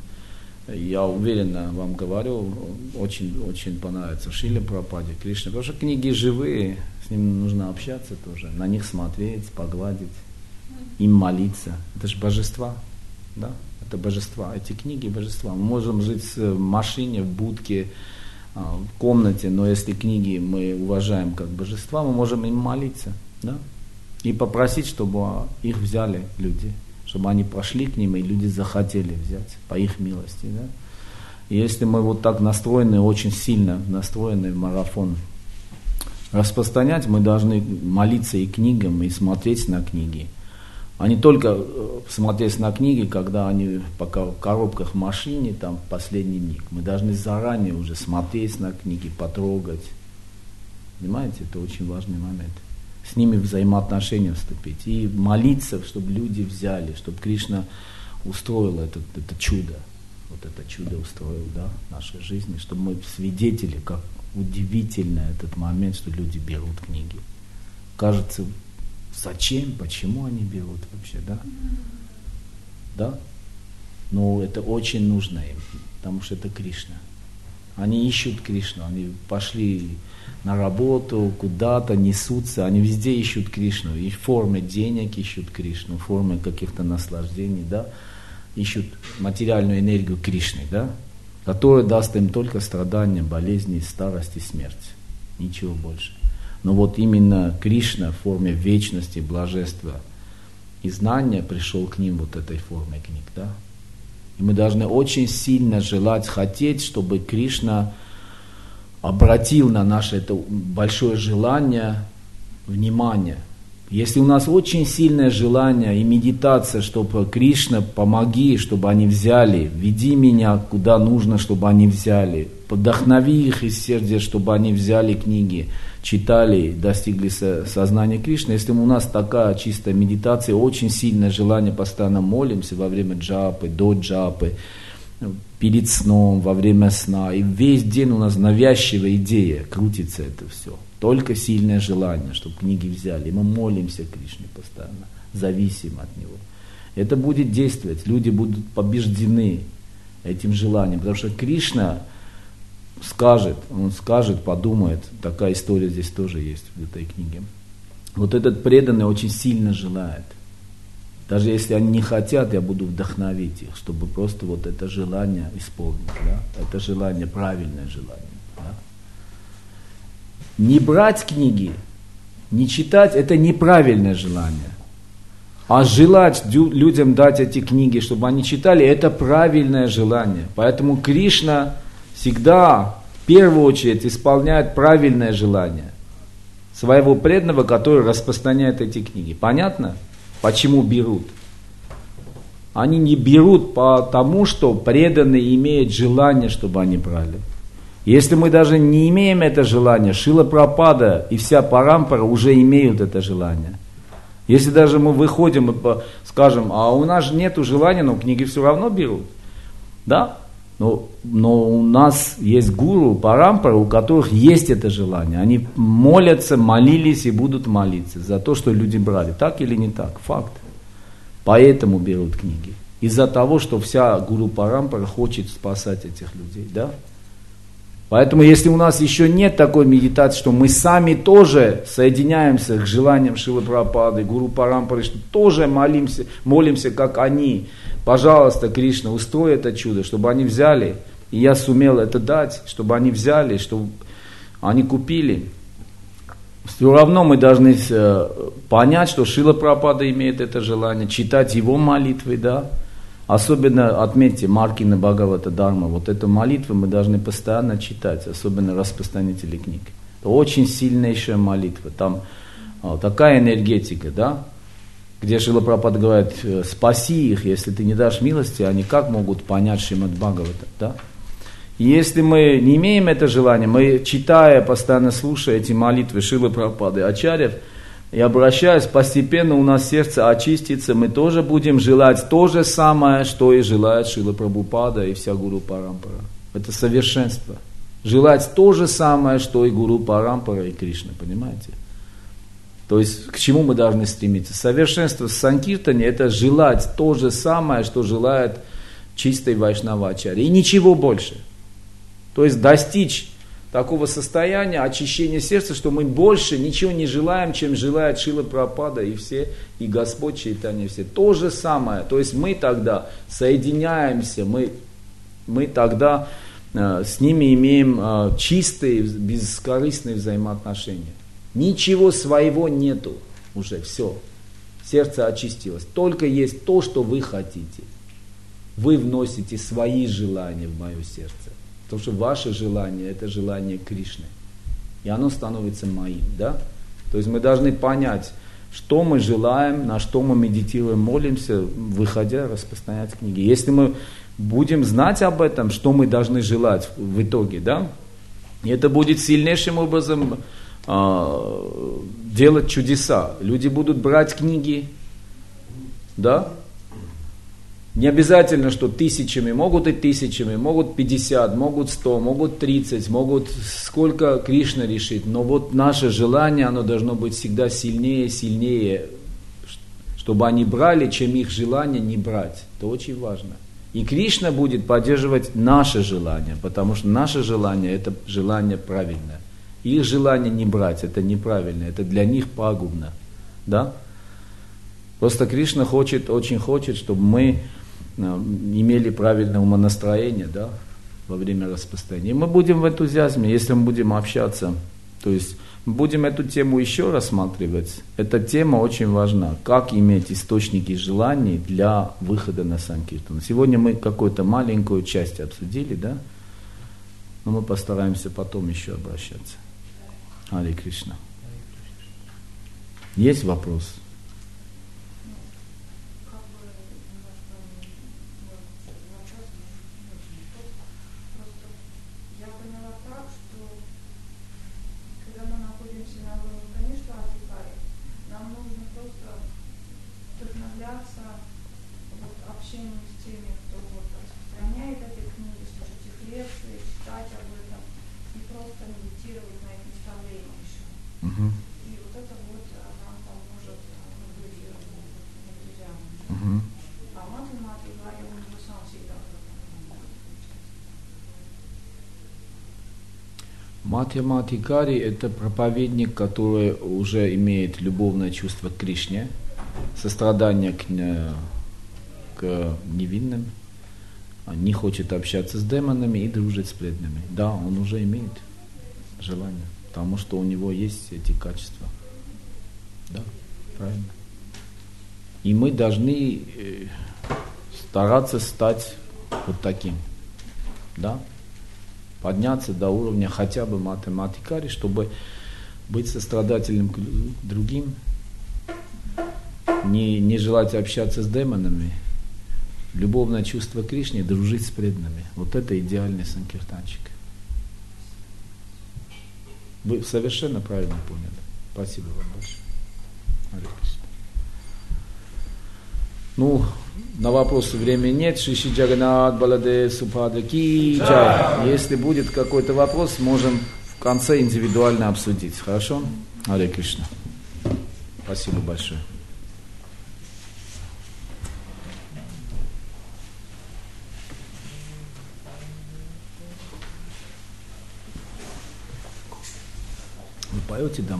я уверенно вам говорю, очень, очень понравится Шриле Прабхупаде, Кришна, потому что книги живые, с ними нужно общаться тоже, на них смотреть, погладить, им молиться. Это же божества, да? Это божества, эти книги божества. Мы можем жить в машине, в будке, в комнате, но если книги мы уважаем как божества, мы можем им молиться, да? И попросить, чтобы их взяли люди, чтобы они пошли к ним, и люди захотели взять по их милости. Да? И если мы вот так настроены, очень сильно настроены в марафон распространять, мы должны молиться и книгам, и смотреть на книги. А не только смотреть на книги, когда они пока в коробках в машине, там, в последний миг. Мы должны заранее уже смотреть на книги, потрогать. Понимаете, это очень важный момент. С ними взаимоотношения вступить. И молиться, чтобы люди взяли, чтобы Кришна устроил это, это чудо. Вот это чудо устроил, да, в нашей жизни. Чтобы мы свидетели, как удивительно этот момент, что люди берут книги. Кажется, зачем, почему они берут вообще, да? Да? Но это очень нужно им, потому что это Кришна. Они ищут Кришну, они пошли на работу, куда-то несутся, они везде ищут Кришну. И в форме денег ищут Кришну, в форме каких-то наслаждений, да? Ищут материальную энергию Кришны, да? Которая даст им только страдания, болезни, старость и смерть. Ничего больше. Но вот именно Кришна в форме вечности, блаженства и знания пришел к ним вот этой формой книг, да? И мы должны очень сильно желать, хотеть, чтобы Кришна обратил на наше это большое желание внимание. Если у нас очень сильное желание и медитация, чтобы Кришна, помоги, чтобы они взяли, веди меня куда нужно, чтобы они взяли, вдохнови их из сердца, чтобы они взяли книги, читали, достигли сознания Кришны. Если у нас такая чистая медитация, очень сильное желание, постоянно молимся во время джапы, до джапы, перед сном, во время сна, и весь день у нас навязчивая идея, крутится это все. Только сильное желание, чтобы книги взяли. И мы молимся Кришне постоянно, зависим от Него. Это будет действовать, люди будут побеждены этим желанием, потому что Кришна скажет, он скажет, подумает, такая история здесь тоже есть в этой книге. Вот этот преданный очень сильно желает. Даже если они не хотят, я буду вдохновить их, чтобы просто вот это желание исполнить. Да? Это желание, правильное желание. Да? Не брать книги, не читать, это неправильное желание. А желать людям дать эти книги, чтобы они читали, это правильное желание. Поэтому Кришна всегда в первую очередь исполняет правильное желание своего преданного, который распространяет эти книги. Понятно? Почему берут? Они не берут потому, что преданные имеют желание, чтобы они брали. Если мы даже не имеем это желание, Шрила Прабхупада и вся парампара уже имеют это желание. Если даже мы выходим и скажем, а у нас же нет желания, но книги все равно берут. Да? Но, но у нас есть гуру, парампара, у которых есть это желание. Они молятся, молились и будут молиться за то, что люди брали. Так или не так? Факт. Поэтому берут книги. Из-за того, что вся гуру парампара хочет спасать этих людей. Да? Поэтому если у нас еще нет такой медитации, что мы сами тоже соединяемся к желаниям Шрилы Прабхупады, гуру парампары, что тоже молимся, молимся, как они. Пожалуйста, Кришна, устрой это чудо, чтобы они взяли, и я сумел это дать, чтобы они взяли, чтобы они купили. Все равно мы должны понять, что Шрила Прабхупада имеет это желание, читать его молитвы, да. Особенно отметьте Маркина Бхагавата Дharma, вот эту молитву мы должны постоянно читать, особенно распространители книг. Это очень сильнейшая молитва, там о, такая энергетика, да. Где Шрила Прабхупада говорит, спаси их, если ты не дашь милости, они как могут понять Шримад Бхагавата, да? И если мы не имеем это желание, мы, читая, постоянно слушая эти молитвы Шрилы Прабхупады, Ачарьев, И обращаясь, постепенно у нас сердце очистится, мы тоже будем желать то же самое, что и желает Шрила Прабхупада и вся Гуру Парампара. Это совершенство. Желать то же самое, что и Гуру Парампара и Кришна, понимаете? То есть, к чему мы должны стремиться? Совершенство в Санкиртане – это желать то же самое, что желает чистой Вайшнавачари, и ничего больше. То есть, достичь такого состояния очищения сердца, что мы больше ничего не желаем, чем желает Шрила Прабхупада и все, и Господь Чайтанья, все. То же самое. То есть мы тогда соединяемся, мы, мы тогда э, с ними имеем э, чистые, бескорыстные взаимоотношения. Ничего своего нету уже, все. Сердце очистилось. Только есть то, что вы хотите. Вы вносите свои желания в мое сердце. Потому что ваше желание – это желание Кришны. И оно становится моим, да? То есть мы должны понять, что мы желаем, на что мы медитируем, молимся, выходя, распространять книги. Если мы будем знать об этом, что мы должны желать в итоге, да? И это будет сильнейшим образом э, делать чудеса. Люди будут брать книги, да? Не обязательно, что тысячами, могут и тысячами, могут пятьдесят, могут сто, могут тридцать, могут сколько Кришна решит. Но вот наше желание, оно должно быть всегда сильнее, сильнее, чтобы они брали, чем их желание не брать. Это очень важно. И Кришна будет поддерживать наше желание, потому что наше желание – это желание правильное. Их желание не брать – это неправильно, это для них пагубно. Да? Просто Кришна хочет, очень хочет, чтобы мы имели правильное умонастроение, да, во время распространения. И мы будем в энтузиазме, если мы будем общаться, то есть мы будем эту тему еще рассматривать. Эта тема очень важна. Как иметь источники желаний для выхода на Санкиртан. Сегодня мы какую-то маленькую часть обсудили, да, но мы постараемся потом еще обращаться. Харе Кришна. Есть вопрос? Мадхьямадхикари – это проповедник, который уже имеет любовное чувство к Кришне, сострадание к, к невинным, не хочет общаться с демонами и дружить с преданными. Да, он уже имеет желание, потому что у него есть эти качества. Да, правильно. И мы должны стараться стать вот таким. Да? Подняться до уровня хотя бы Мадхьямадхикари, чтобы быть сострадательным к другим, не, не желать общаться с демонами, любовное чувство к Кришне, дружить с преданными. Вот это идеальный санкиртанчик. Вы совершенно правильно поняли. Спасибо вам большое. Харе Кришна. Ну, на вопросы времени нет. Шри Шри Джаганнат Баладев Субхадра ки джай. Если будет какой-то вопрос, можем в конце индивидуально обсудить. Хорошо? Харе Кришна. Спасибо большое. Вы поете домой?